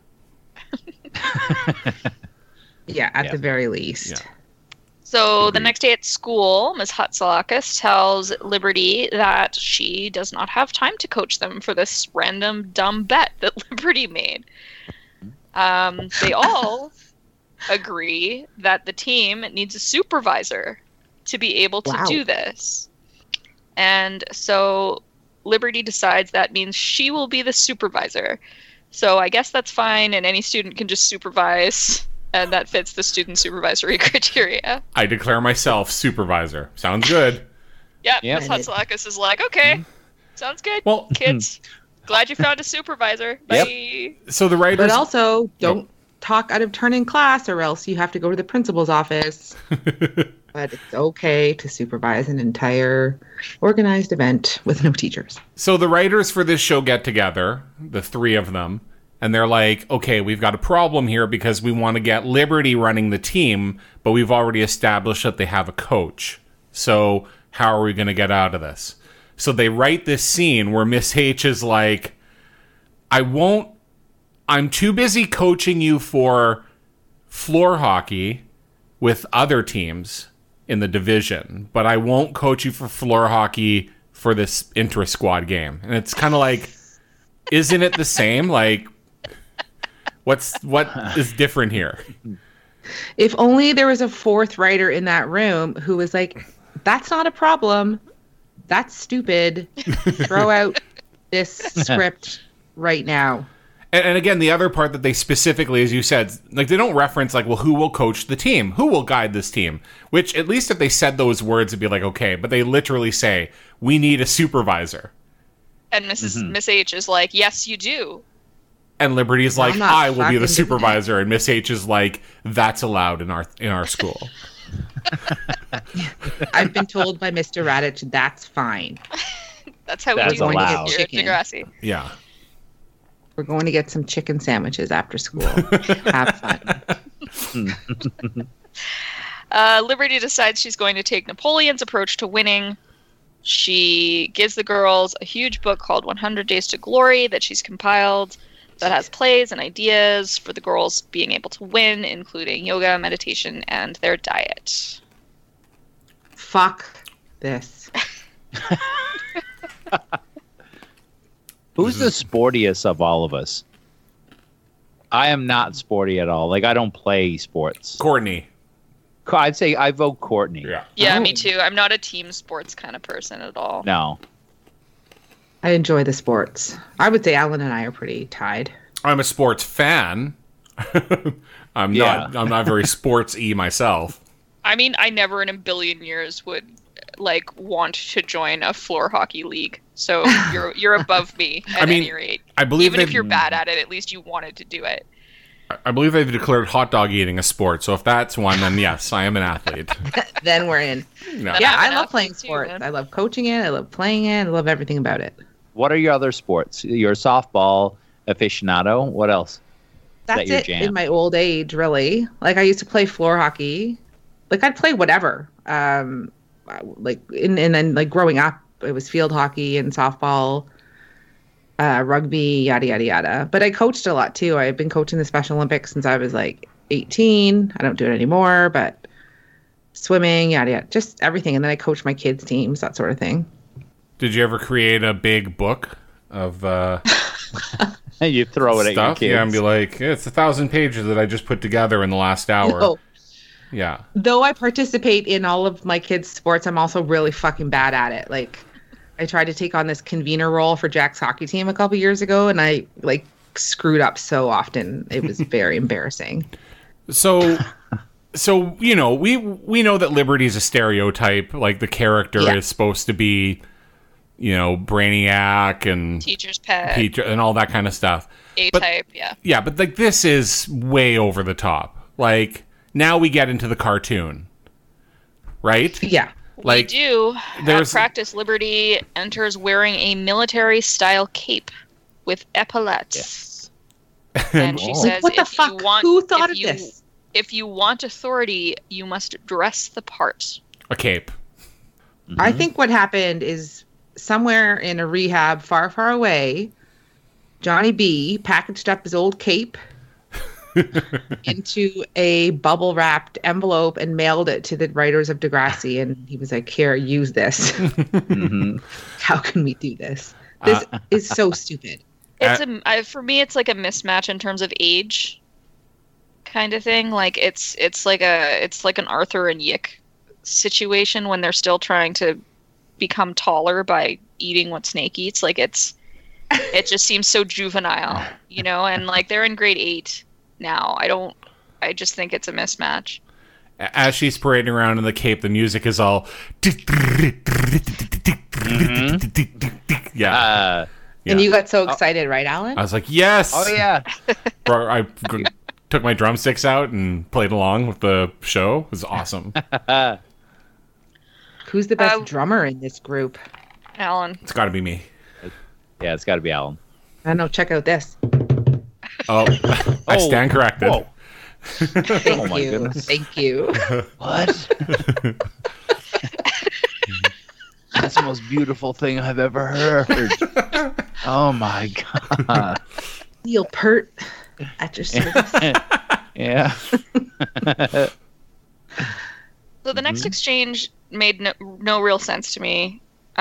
Yeah, at the very least. Yeah. So the next day at school, Ms. Hatzilakis tells Liberty that she does not have time to coach them for this random dumb bet that Liberty made. They all agree that the team needs a supervisor to be able to do this. And so Liberty decides that means she will be the supervisor. So I guess that's fine, and any student can just supervise, and that fits the student supervisory criteria. I declare myself supervisor. Sounds good. Yep. Yep. Ms. Hatzilakis is like, okay, sounds good. Well, Kids, glad you found a supervisor. Bye. so the writers... But also, don't talk out of turn in class, or else you have to go to the principal's office. But it's okay to supervise an entire organized event with no teachers. So the writers for this show get together, the three of them, and they're like, okay, we've got a problem here because we want to get Liberty running the team, but we've already established that they have a coach. So how are we going to get out of this? So they write this scene where Miss H is like, I'm too busy coaching you for floor hockey with other teams in the division, but I won't coach you for floor hockey for this intra-squad game. And it's kind of like, isn't it the same? Like, what is different here? If only there was a fourth writer in that room who was like, that's not a problem. That's stupid. Throw out this script right now. And again, the other part that they specifically, as you said, like they don't reference like, well, who will coach the team? Who will guide this team? Which at least if they said those words, it'd be like, okay. But they literally say, we need a supervisor. And Miss H is like, yes, you do. And Liberty's like, I'm not I will be fucking the doing supervisor. And Miss H is like, that's allowed in our school. I've been told by Mr. Radich that's fine. That's how That's we do allowed. it here at Degrassi. Yeah. We're going to get some chicken sandwiches after school. Have fun. Liberty decides she's going to take Napoleon's approach to winning. She gives the girls a huge book called 100 Days to Glory that she's compiled that has plays and ideas for the girls being able to win, including yoga, meditation, and their diet. Fuck this. Who's the sportiest of all of us? I am not sporty at all. Like, I don't play sports. Courtney. I'd say I vote Courtney. Yeah, Oh. me too. I'm not a team sports kind of person at all. No. I enjoy the sports. I would say Alan and I are pretty tied. I'm a sports fan. I'm not very sports-y myself. I mean, I never in a billion years would want to join a floor hockey league. So you're above me at mean, any rate. I believe even if they've- you're bad at it, at least you wanted to do it. I believe they've declared hot dog eating a sport. So if that's one, then yes, I am an athlete. Then we're in. No. Yeah, I'm I an love athlete playing too, sports. man. I love coaching it. I love playing it. I love everything about it. What are your other sports? You're a softball aficionado. What else? That's your it jam? in my old age, really. Like, I used to play floor hockey. Like, I'd play whatever. And then growing up, it was field hockey and softball, rugby, yada, yada, yada. But I coached a lot, too. I've been coaching the Special Olympics since I was, 18. I don't do it anymore, but swimming, yada, yada. Just everything. And then I coached my kids' teams, that sort of thing. Did you ever create a big book of You throw it at your stuff? kids. Yeah, and be like, it's 1,000 pages that I just put together in the last hour. No. Yeah. Though I participate in all of my kids' sports, I'm also really fucking bad at it. Like, I tried to take on this convener role for Jack's hockey team a couple years ago, and I screwed up so often. It was very embarrassing. So we know that Liberty's a stereotype. Like the character Yeah. is supposed to be Brainiac and Teacher's pet, and all that kind of stuff. A-Type, yeah. Yeah, but like this is way over the top. Like now we get into the cartoon, right? Yeah. Like we do. there's- At practice, Liberty enters wearing a military-style cape with epaulettes. And she says, What the if you fuck? want, Who thought if of you, this? If you want authority, you must dress the part. a cape. I think what happened is somewhere in a rehab far, far away, Johnny B packaged up his old cape into a bubble wrapped envelope and mailed it to the writers of Degrassi. And he was like, here, use this. How can we do this? This is so stupid. It's for me, it's like a mismatch in terms of age, kind of thing. Like it's like an Arthur and Yick situation when they're still trying to become taller by eating what Snake eats. Like it just seems so juvenile, and like they're in grade 8 now. I just think it's a mismatch. As she's parading around in the cape, the music is all yeah. And you got so excited, right, Alan? I was like, yes. Oh yeah. Bro, I took my drumsticks out and played along with the show. It was awesome. Who's the best drummer in this group? Alan. It's got to be me. Yeah, it's got to be Alan. I don't know. Check out this. Oh, I stand corrected. Whoa. Thank Oh my you. goodness. Thank you. What? That's the most beautiful thing I've ever heard. Oh my god. Neil Peart at your service. Yeah. So the next exchange made no real sense to me.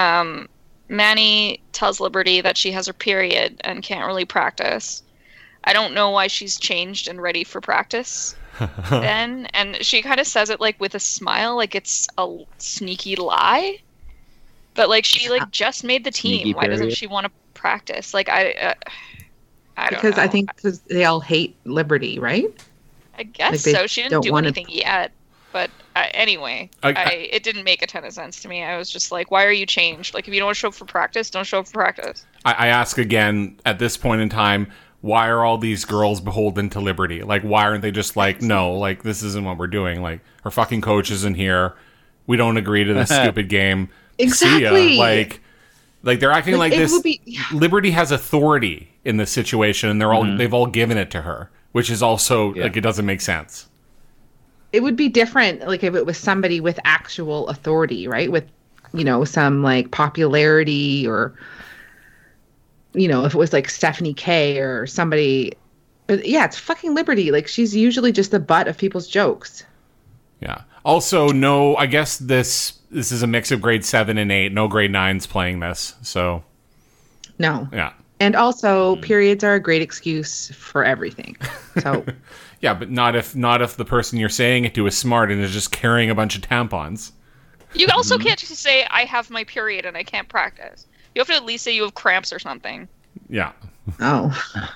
Manny tells Liberty that she has her period and can't really practice. I don't know why she's changed and ready for practice then. And she kind of says it like with a smile, like it's a sneaky lie. But like she like just made the team. Sneaky Why doesn't period. she want to practice? Like I don't Because know. I think because they all hate Liberty, right? I guess like they so. She didn't don't do wanna- anything yet. But anyway, I- it didn't make a ton of sense to me. I was just like, why are you changed? Like, if you don't want to show up for practice, don't show up for practice. I ask again at this point in time, why are all these girls beholden to Liberty? Like, why aren't they just like, no, like, this isn't what we're doing. Like, our fucking coach isn't here. We don't agree to this stupid game. See ya. Exactly. Like they're acting like it this. would be- Liberty has authority in this situation, and they've all given it to her, which is also like it doesn't make sense. It would be different, like if it was somebody with actual authority, right? With, some like popularity, or, if it was like Stephanie K or somebody. But yeah, it's fucking Liberty. Like she's usually just the butt of people's jokes. Yeah. Also, no, I guess this is a mix of grade 7 and 8. No grade 9s playing this. So, No. yeah. And also, periods are a great excuse for everything. So, Yeah, but not if the person you're saying it to is smart and is just carrying a bunch of tampons. You also can't just say, I have my period and I can't practice. You have to at least say you have cramps or something. Yeah. oh,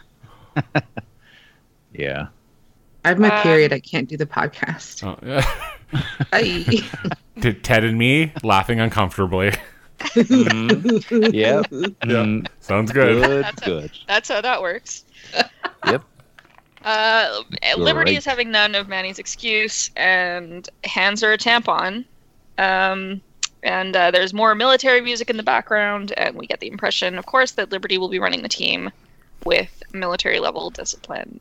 Yeah. I have my period. I can't do the podcast. Oh, yeah. Bye. Ted and me laughing uncomfortably. Yep. Sounds good. Good. That's how that works. Yep. Liberty right. is having none of Manny's excuse and hands her a tampon. And there's more military music in the background, and we get the impression, of course, that Liberty will be running the team with military-level discipline.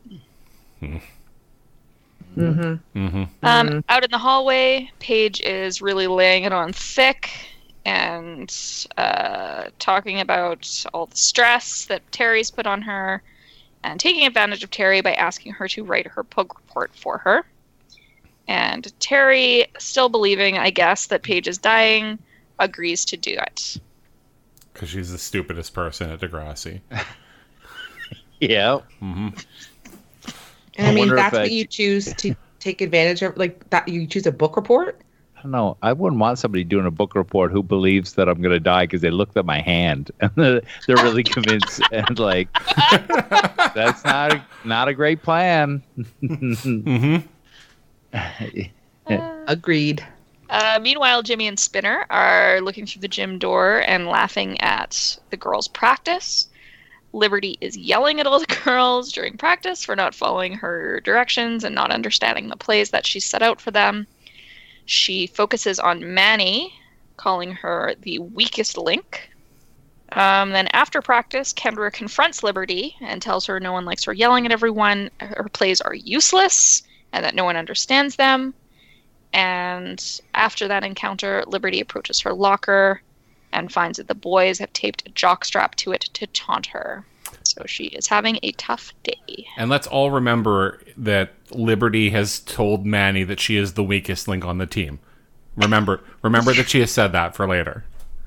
Out in the hallway, Paige is really laying it on thick and talking about all the stress that Terry's put on her and taking advantage of Terry by asking her to write her book report for her. And Terry, still believing, I guess, that Paige is dying, agrees to do it. Because she's the stupidest person at Degrassi. Yeah. And I mean, wonder if that's I- what you choose to take advantage of. Like that, you choose a book report. I don't know. I wouldn't want somebody doing a book report who believes that I'm going to die because they looked at my hand and they're really convinced and like that's not a great plan. Agreed. Meanwhile, Jimmy and Spinner are looking through the gym door and laughing at the girls' practice. Liberty is yelling at all the girls during practice for not following her directions and not understanding the plays that she set out for them. She focuses on Manny, calling her the weakest link. Then after practice, Kendra confronts Liberty and tells her no one likes her yelling at everyone, her plays are useless, and that no one understands them. And after that encounter, Liberty approaches her locker and finds that the boys have taped a jockstrap to it to taunt her. So she is having a tough day. And let's all remember that Liberty has told Manny that she is the weakest link on the team. Remember that she has said that for later.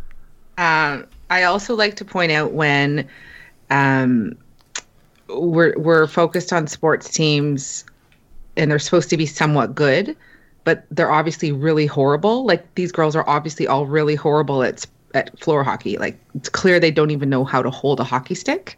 I also like to point out when we're focused on sports teams and they're supposed to be somewhat good, but they're obviously really horrible. Like, these girls are obviously all really horrible at floor hockey. Like, it's clear they don't even know how to hold a hockey stick.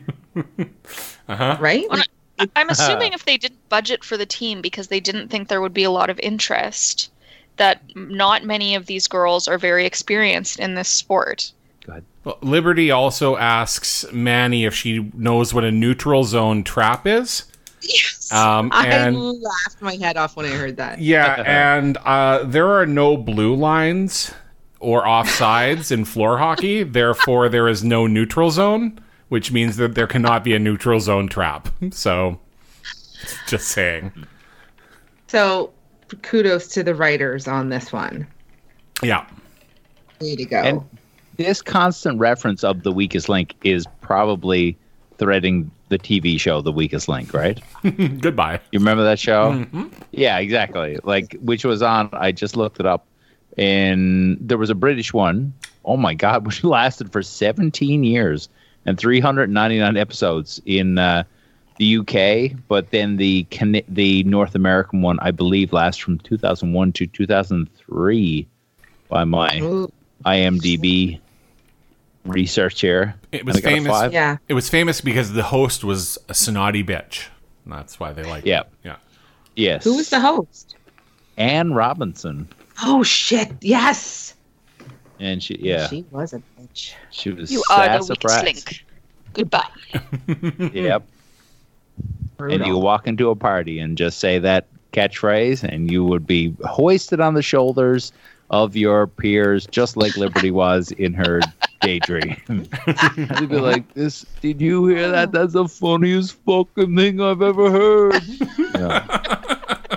Right? Well, I'm assuming if they didn't budget for the team because they didn't think there would be a lot of interest, that not many of these girls are very experienced in this sport. Well, Liberty also asks Manny if she knows what a neutral zone trap is. Yes. And I laughed my head off when I heard that. yeah, and there are no blue lines or offsides in floor hockey. Therefore, there is no neutral zone, which means that there cannot be a neutral zone trap. So, just saying. So, kudos to the writers on this one. Yeah. Way to go. And this constant reference of the weakest link is probably threading the TV show The Weakest Link, right? Goodbye. You remember that show? Mm-hmm. Yeah, exactly. Like, which was on, I just looked it up, and there was a British one, oh my God, which lasted for 17 years and 399 episodes in the UK, but then the North American one, I believe, lasts from 2001 to 2003 by my IMDb research here. It was famous. Yeah. It was famous because the host was a snotty bitch. That's why they liked Yeah. it. Yeah. Yes. Who was the host? Anne Robinson. Oh, shit. Yes. And she was a bitch. she was You are the sassafras. weakest link. Goodbye. Yep. And you walk into a party and just say that catchphrase, and you would be hoisted on the shoulders of your peers, just like Liberty was in her daydream. They'd be like, "This? Did you hear that? That's the funniest fucking thing I've ever heard." Yeah.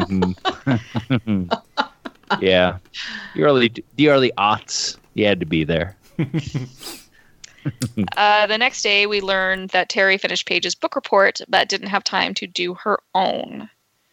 Yeah. The early aughts. You had to be there. The next day, we learned that Terry finished Paige's book report, but didn't have time to do her own.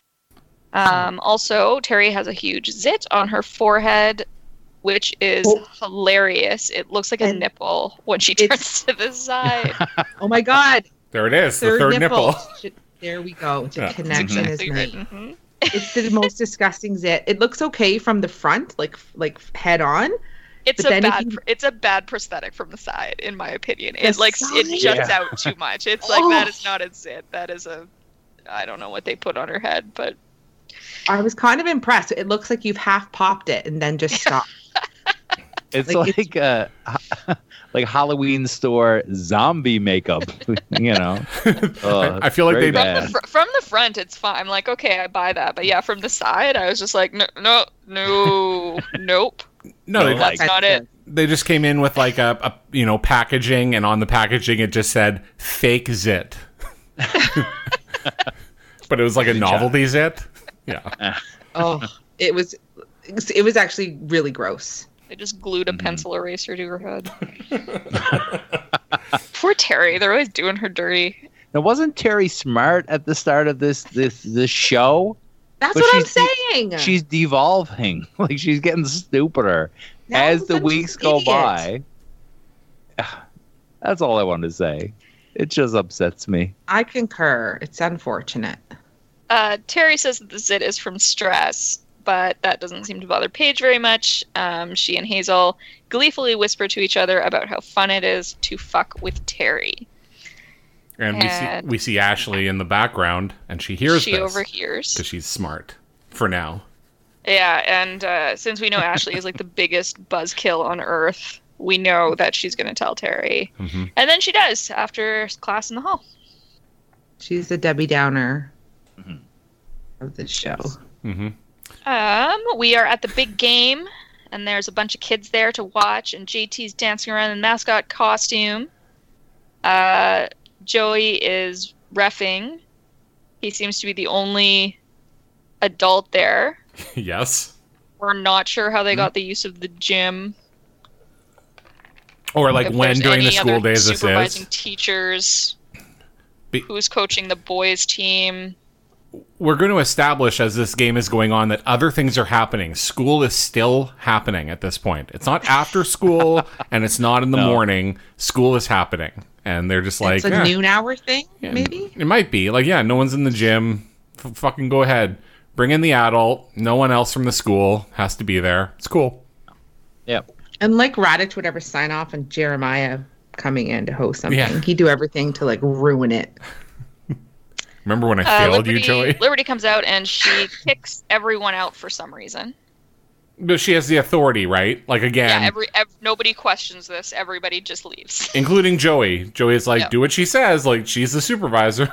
Also, Terry has a huge zit on her forehead, which is hilarious. It looks like a nipple when she turns to the side. Oh my God. There it is. The third nipple. There we go. The Yeah. connection is Exactly made. right. Mhm. It's the most disgusting zit. It looks okay from the front, like head on. It's But a then bad. It's a bad prosthetic from the side, in my opinion. The It side? it juts out too much. It's like that is not a zit. That is a. I don't know what they put on her head, but I was kind of impressed. It looks like you've half popped it and then just stopped. It's Like, like Halloween store zombie makeup, you know. I feel like very they- bad. from the front, it's fine. I'm like, okay, I buy that. But yeah, from the side, I was just like, no, nope. No, they, That's not it. they just came in with like a packaging, and on the packaging it just said fake zit. But it was like a novelty zit. Yeah. Oh, it was actually really gross. They just glued a pencil eraser to her head. Poor Terry. They're always doing her dirty. Now, wasn't Terry smart at the start of this show? That's But what I'm she's- saying. She's devolving. Like, she's getting stupider No, as the then weeks she's an go idiot. by. That's all I wanted to say. It just upsets me. I concur. It's unfortunate. Terry says that the zit is from stress, but that doesn't seem to bother Paige very much. She and Hazel gleefully whisper to each other about how fun it is to fuck with Terry. And we see Ashley in the background, and she hears She this overhears. because she's smart for now. Yeah, and since we know Ashley is like the biggest buzzkill on Earth, we know that she's going to tell Terry. Mm-hmm. And then she does after class in the hall. She's the Debbie Downer of the show. Mm-hmm. We are at the big game, and there's a bunch of kids there to watch, and JT's dancing around in mascot costume. Joey is reffing. He seems to be the only adult there. Yes. We're not sure how they got the use of the gym. Or like If when there's during the any school other days this supervising is. teachers. Be- Who's coaching the boys' team? We're going to establish as this game is going on that other things are happening. School is still happening at this point. It's not after school and it's not in the morning. School is happening. And they're just like, It's a noon hour thing, maybe? It might be. Like, yeah, no one's in the gym. Fucking go ahead. Bring in the adult. No one else from the school has to be there. It's cool. Yep. And like Radich would ever sign off on Jeremiah coming in to host something. Yeah. He'd do everything to like ruin it. Remember when I failed Liberty, you, Joey? Liberty comes out and she kicks everyone out for some reason. But she has the authority, right? Like, again, Yeah, nobody questions this. Everybody just leaves. including Joey. Joey's like, Yep. do what she says. Like, she's the supervisor.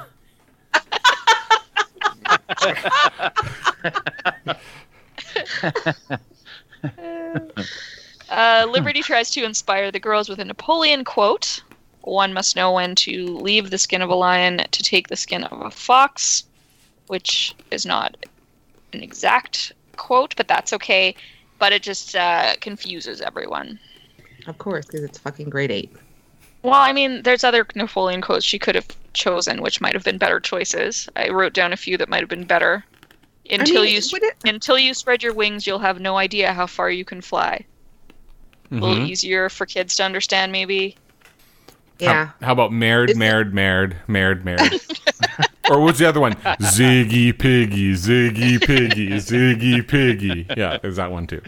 Liberty tries to inspire the girls with a Napoleon quote. One must know when to leave the skin of a lion to take the skin of a fox, which is not an exact quote, but that's okay. But it just confuses everyone. Of course, because it's fucking grade 8. Well, I mean, there's other Napoleon quotes she could have chosen, which might have been better choices. I wrote down a few that might have been better. Until you spread your wings, you'll have no idea how far you can fly. A little easier for kids to understand, maybe. Yeah. How about married? Or what's the other one? Ziggy Piggy, Ziggy Piggy, Ziggy Piggy. Yeah, there's that one too.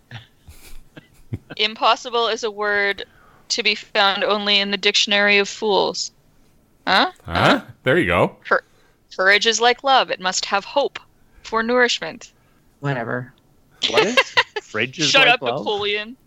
Impossible is a word to be found only in the dictionary of fools. Huh? Huh? There you go. Courage is like love. It must have hope for nourishment. Whatever. What is? Fridge is Shut like up, love? Napoleon.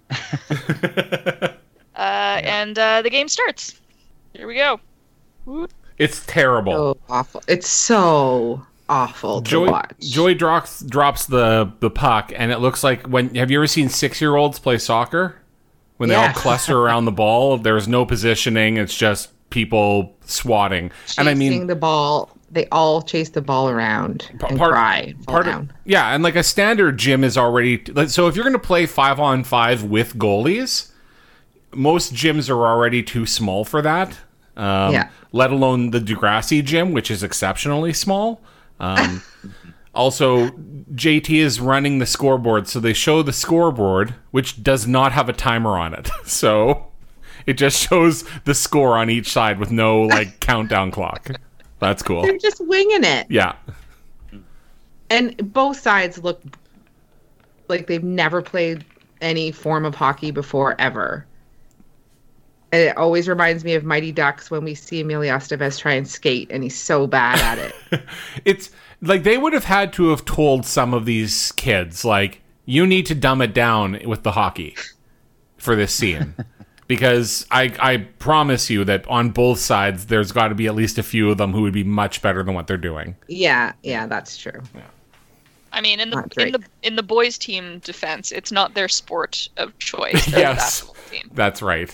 And the game starts. Here we go. It's terrible. So awful. It's so awful to watch. Joey drops the puck, and it looks like have you ever seen 6-year-olds play soccer? When they all Yeah. cluster around the ball, there's no positioning. It's just people swatting. And I mean, Chasing the ball. They all chase the ball around and cry. Fall down. Yeah, and like a standard gym is already so if you're going to play 5-on-5 with goalies, most gyms are already too small for that. Let alone the Degrassi gym, which is exceptionally small. Also, JT is running the scoreboard, so they show the scoreboard, which does not have a timer on it. So it just shows the score on each side with no like countdown clock. That's cool. They're just winging it. Yeah. And both sides look like they've never played any form of hockey before, ever. And it always reminds me of Mighty Ducks when we see Emilio Estevez try and skate, and he's so bad at it. It's like they would have had to have told some of these kids, like, you need to dumb it down with the hockey for this scene. Because I promise you that on both sides, there's got to be at least a few of them who would be much better than what they're doing. Yeah, that's true. I mean, in Not great. the boys' team defense, it's not their sport of choice. They're the Yes, basketball team. that's right.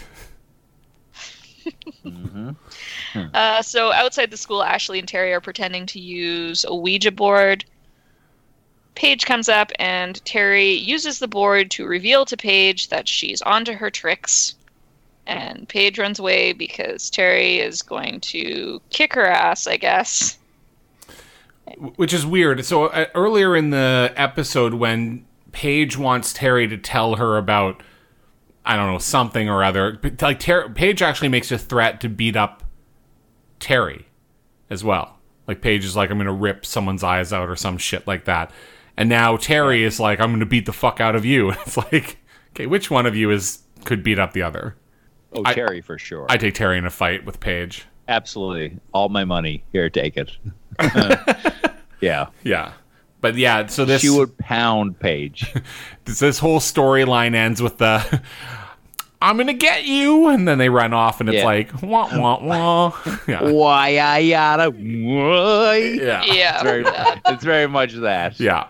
So outside the school, Ashley and Terry are pretending to use a Ouija board. Paige comes up, and Terry uses the board to reveal to Paige that she's onto her tricks. And Paige runs away because Terry is going to kick her ass, I guess. Which is weird. So earlier in the episode, when Paige wants Terry to tell her about, I don't know, something or other, like Paige actually makes a threat to beat up Terry as well. Like Paige is like, I'm going to rip someone's eyes out or some shit like that. And now Terry is like, I'm going to beat the fuck out of you. It's like, okay, which one of you could beat up the other? Oh, Terry for sure. I take Terry in a fight with Paige. Absolutely. All my money. Here, take it. Yeah. Yeah. But yeah, so this She would pound Paige. this whole storyline ends with the I'm gonna get you, and then they run off, and it's like wah wah wah. Yeah, Why I yada? Why? yeah, Yeah. It's very much that. yeah.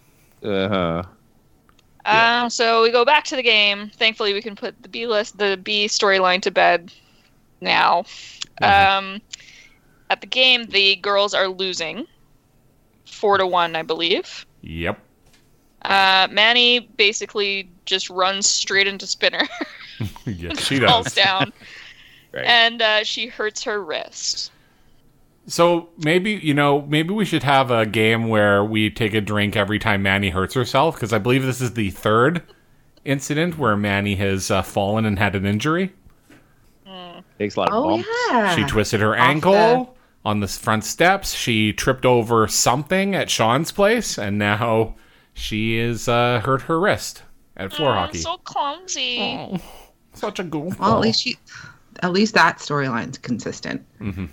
So we go back to the game. Thankfully, we can put the B storyline to bed now. At the game, the girls are losing 4-1, I believe. Yep. Manny basically just runs straight into Spinner, Yes, she falls does. down, Right. and she hurts her wrist. So maybe we should have a game where we take a drink every time Manny hurts herself, because I believe this is the third incident where Manny has fallen and had an injury. Takes a lot of bumps. yeah. She twisted her ankle on the front steps. She tripped over something at Sean's place, and now she is hurt her wrist at floor hockey. So clumsy. Oh, such a goofball. Well, at least that storyline's consistent.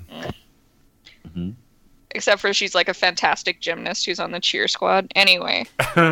Except for she's like a fantastic gymnast who's on the cheer squad. Anyway.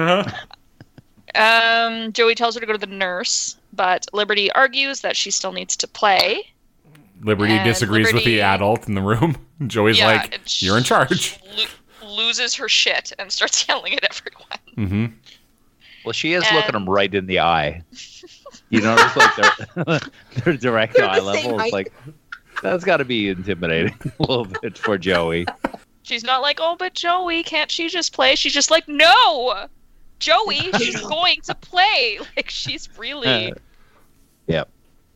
Joey tells her to go to the nurse, but Liberty argues that she still needs to play. Liberty And disagrees with the Liberty- adult in the room. Joey's like, and "You're in charge." Loses her shit and starts yelling at everyone. Mm-hmm. Well, she is And- looking him right in the eye. You notice, like, their direct They're eye the same level is height. like, that's got to be intimidating a little bit for Joey. She's not like, oh, but Joey, can't she just play? She's just like, no! Joey, she's going to play! Like, she's really... Yep.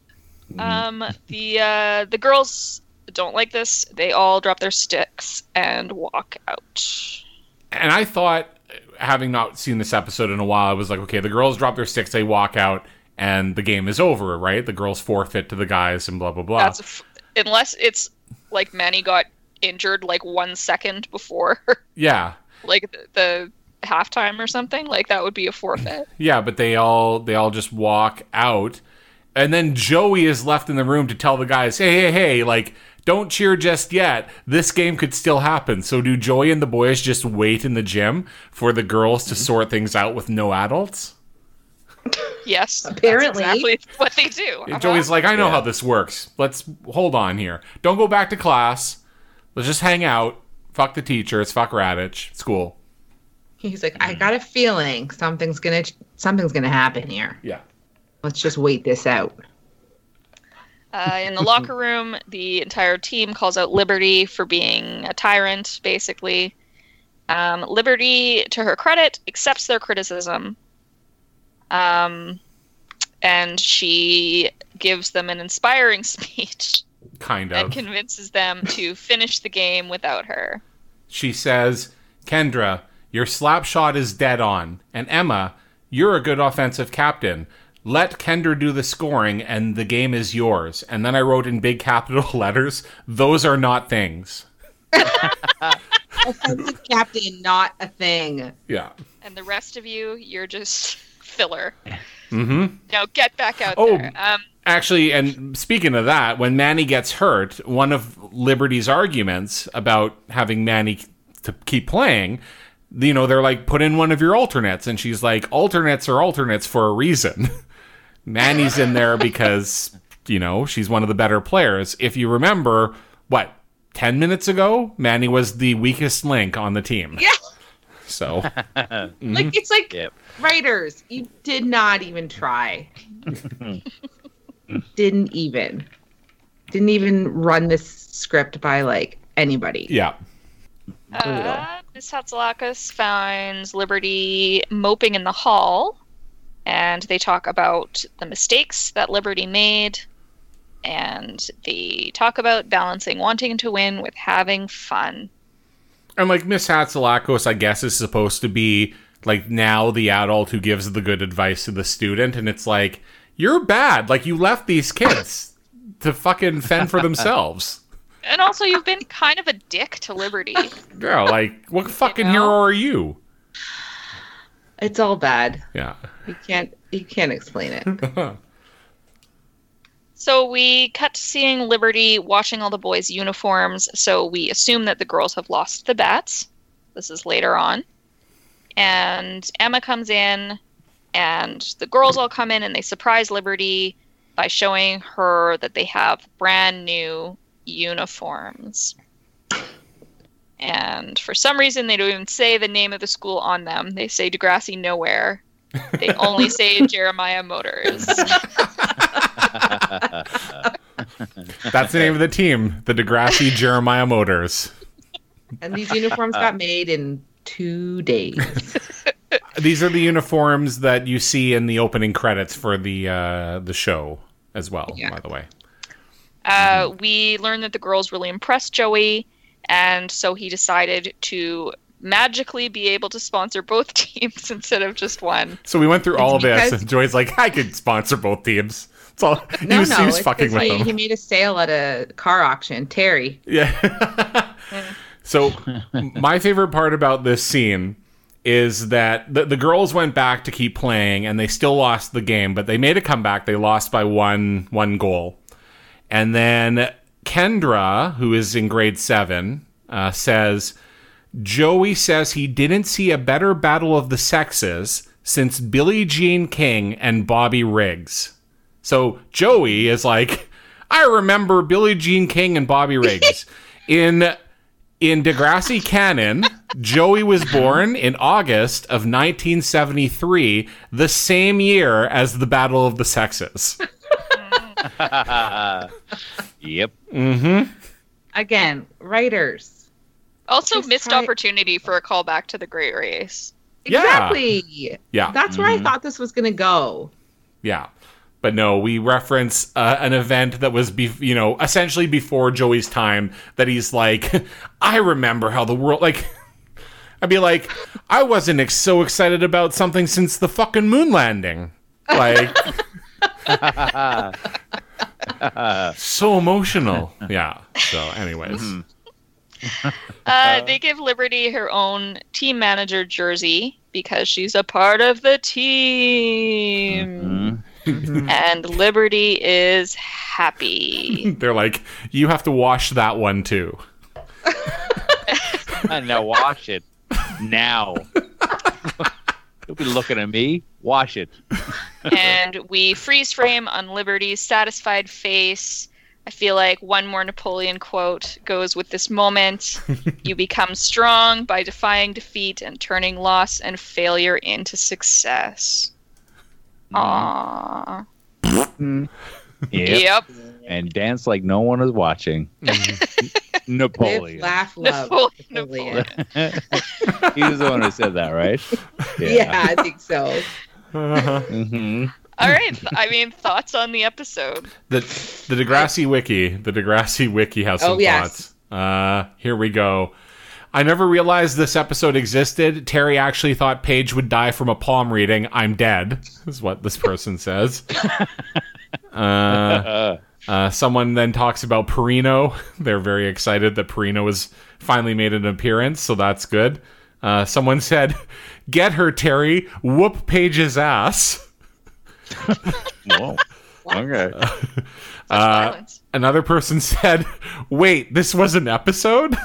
The girls don't like this. They all drop their sticks and walk out. And I thought, having not seen this episode in a while, I was like, okay, the girls drop their sticks, they walk out, and the game is over, right? The girls forfeit to the guys, and blah blah blah. Unless it's like Manny got injured like 1 second before, Yeah, like the halftime or something. Like that would be a forfeit. yeah, but they all just walk out, and then Joey is left in the room to tell the guys, hey, like, don't cheer just yet. This game could still happen. So do Joey and the boys just wait in the gym for the girls to sort things out with no adults? Yes, Apparently. that's exactly what they do. Joey's like, I know how this works. Let's hold on here. Don't go back to class. Let's just hang out. Fuck the teachers. Fuck Radich. It's cool. He's like, I got a feeling something's gonna happen here. Yeah. Let's just wait this out. In the locker room, the entire team calls out Liberty for being a tyrant, basically. Liberty, to her credit, accepts their criticism. And she gives them an inspiring speech Kind and of. convinces them to finish the game without her. She says, Kendra, your slap shot is dead on. And Emma, you're a good offensive captain. Let Kendra do the scoring and the game is yours. And then I wrote in big capital letters, those are not things. Offensive captain, not a thing. Yeah. And the rest of you, you're just filler. Mm-hmm. Now get back out Oh, there. Actually, and speaking of that, when Manny gets hurt, one of Liberty's arguments about having Manny to keep playing, you know, they're like, put in one of your alternates. And she's like, alternates are alternates for a reason. Manny's in there because, you know, she's one of the better players. If you remember, 10 minutes ago, Manny was the weakest link on the team. Yeah. So, Like it's like Yep. writers, you did not even try. Didn't even run this script by like anybody. yeah. Miss Hatzilakis finds Liberty moping in the hall, and they talk about the mistakes that Liberty made, and they talk about balancing wanting to win with having fun. And like Miss Hatzilakos, I guess, is supposed to be like now the adult who gives the good advice to the student, and it's like, you're bad. Like, you left these kids to fucking fend for themselves. And also, you've been kind of a dick to Liberty. Yeah, like, what fucking You know? hero are you? It's all bad. Yeah. You can't explain it. So we cut to seeing Liberty washing all the boys' uniforms, so we assume that the girls have lost the bats. This is later on. And Emma comes in, and the girls all come in, and they surprise Liberty by showing her that they have brand new uniforms. And for some reason, they don't even say the name of the school on them. They say Degrassi Nowhere. They only say Jeremiah Motors. That's the name of the team, the Degrassi Jeremiah Motors. And these uniforms got made in 2 days. These are the uniforms that you see in the opening credits for the show as well, by the way. We learned that the girls really impressed Joey, and so he decided to magically be able to sponsor both teams instead of just one. So we went through all of this, and Joey's like, I could sponsor both teams. It's all, he was fucking with them. He made a sale at a car auction. Terry. Yeah. So my favorite part about this scene is that the girls went back to keep playing, and they still lost the game, but they made a comeback. They lost by one goal. And then Kendra, who is in grade 7, says, Joey says he didn't see a better battle of the sexes since Billie Jean King and Bobby Riggs. So Joey is like, I remember Billie Jean King and Bobby Riggs. In Degrassi canon, Joey was born in August of 1973, the same year as the Battle of the Sexes. Yep. Mm-hmm. Again, writers. Also, missed opportunity for a callback to the Great Race. Exactly. Yeah. That's where I thought this was going to go. Yeah. But no, we reference an event that was, essentially before Joey's time, that he's like, I remember how the world, like, I'd be like, I wasn't so excited about something since the fucking moon landing. Like, so emotional. Yeah. So anyways. They give Liberty her own team manager jersey because she's a part of the team. And Liberty is happy. They're like, you have to wash that one too. Now wash it. Now. You'll be looking at me. Wash it. And we freeze frame on Liberty's satisfied face. I feel like one more Napoleon quote goes with this moment. You become strong by defying defeat and turning loss and failure into success. Aww. Yep. And dance like no one is watching. Napoleon. Live, laugh, love. Napoleon. He was the one who said that, right? Yeah, I think so. Mm-hmm. All right. I mean, thoughts on the episode? The Degrassi Wiki has some thoughts. Here we go. I never realized this episode existed. Terry actually thought Paige would die from a palm reading. I'm dead, is what this person says. Someone then talks about Perino. They're very excited that Perino has finally made an appearance, so that's good. Someone said, get her, Terry. Whoop Paige's ass. Whoa. Okay. Another person said, wait, this was an episode?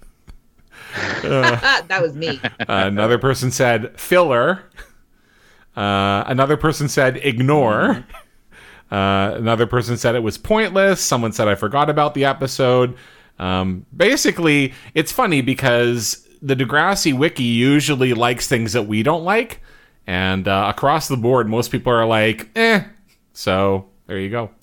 That was me. Another person said filler. Another person said ignore. Another person said it was pointless. Someone said I forgot about the episode. Basically, it's funny because the Degrassi Wiki usually likes things that we don't like. And across the board, most people are like, eh. So there you go.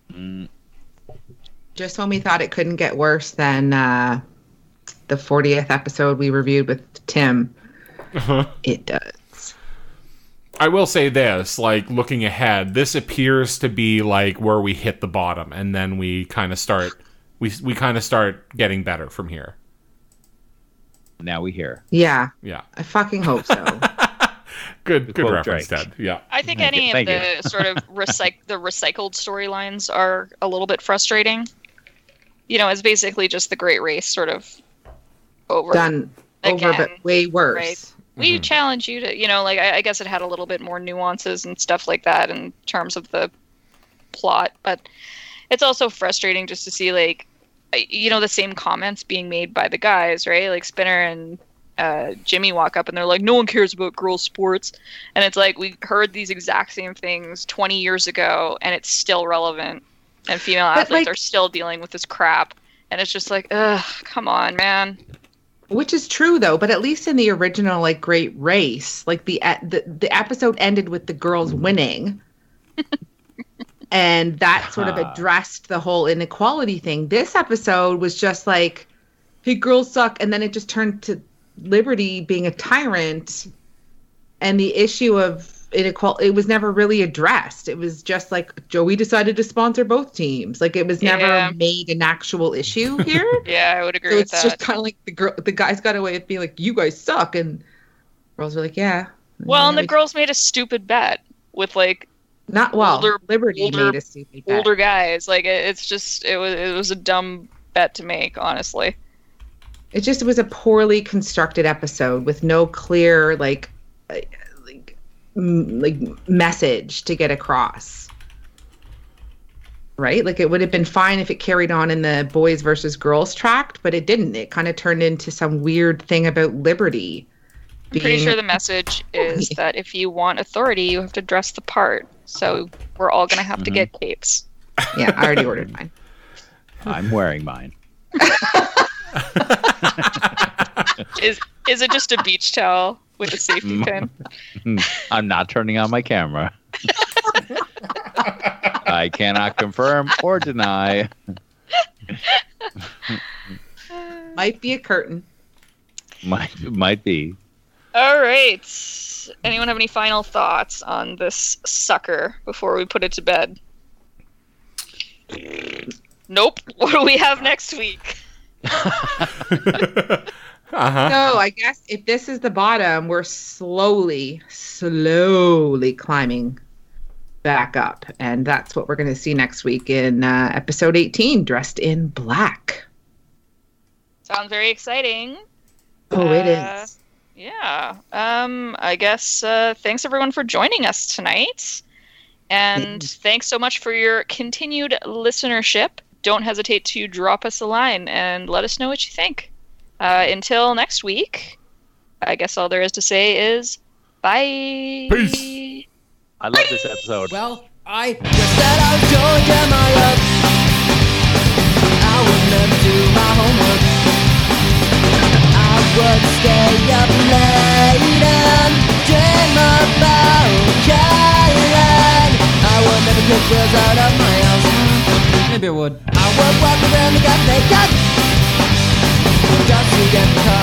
Just when we thought it couldn't get worse than the 40th episode we reviewed with Tim, it does. I will say this, like, looking ahead, this appears to be like where we hit the bottom, and then we kind of start we kind of start getting better from here. Now we hear. Yeah. Yeah. I fucking hope so. Good reference, Ted. Yeah. I think any of the sort of recycled storylines are a little bit frustrating. You know, it's basically just the Great Race sort of over. Done again, over, but way worse. Right? We challenge you to, like, I guess it had a little bit more nuances and stuff like that in terms of the plot, but it's also frustrating just to see, like, the same comments being made by the guys, right? Like Spinner and Jimmy walk up and they're like, no one cares about girls' sports. And it's like, we heard these exact same things 20 years ago and it's still relevant. And female athletes are still dealing with this crap. And it's just like, ugh, come on, man. Which is true, though. But at least in the original, like, Great Race, like, the episode ended with the girls winning. And that sort of addressed the whole inequality thing. This episode was just like, hey, girls suck. And then it just turned to Liberty being a tyrant. And the issue of inequality, it was never really addressed. It was just like, Joey decided to sponsor both teams. Like, it was never made an actual issue here. Yeah, I would agree with that. So it's just kind of like the guys got away with being like, you guys suck. And girls were like, yeah. Well, and the girls made a stupid bet with, like, Liberty made a stupid bet. Older guys. Like, it was a dumb bet to make, honestly. It was a poorly constructed episode with no clear, like message to get across. Right? Like, it would have been fine if it carried on in the boys versus girls tract, but it didn't. It kind of turned into some weird thing about Liberty. I'm pretty sure the message is that if you want authority, you have to dress the part. So we're all going to have to get capes. Yeah, I already ordered mine. I'm wearing mine. Is it just a beach towel with a safety pin? I'm not turning on my camera. I cannot confirm or deny. Might be a curtain. Might be. All right. Anyone have any final thoughts on this sucker before we put it to bed? Nope. What do we have next week? So I guess if this is the bottom, we're slowly climbing back up. And that's what we're going to see next week in episode 18, Dressed in Black. Sounds very exciting. Oh, it is. Yeah. I guess thanks everyone for joining us tonight. And thanks so much for your continued listenership. Don't hesitate to drop us a line and let us know what you think. Until next week, I guess all there is to say is bye. Peace. I love this episode. Well, I just said I told you my love. I would never do my homework. I would stay up late and dream about Caroline. I would never kick girls out of my house. Maybe I would. I would walk around the gas naked just to get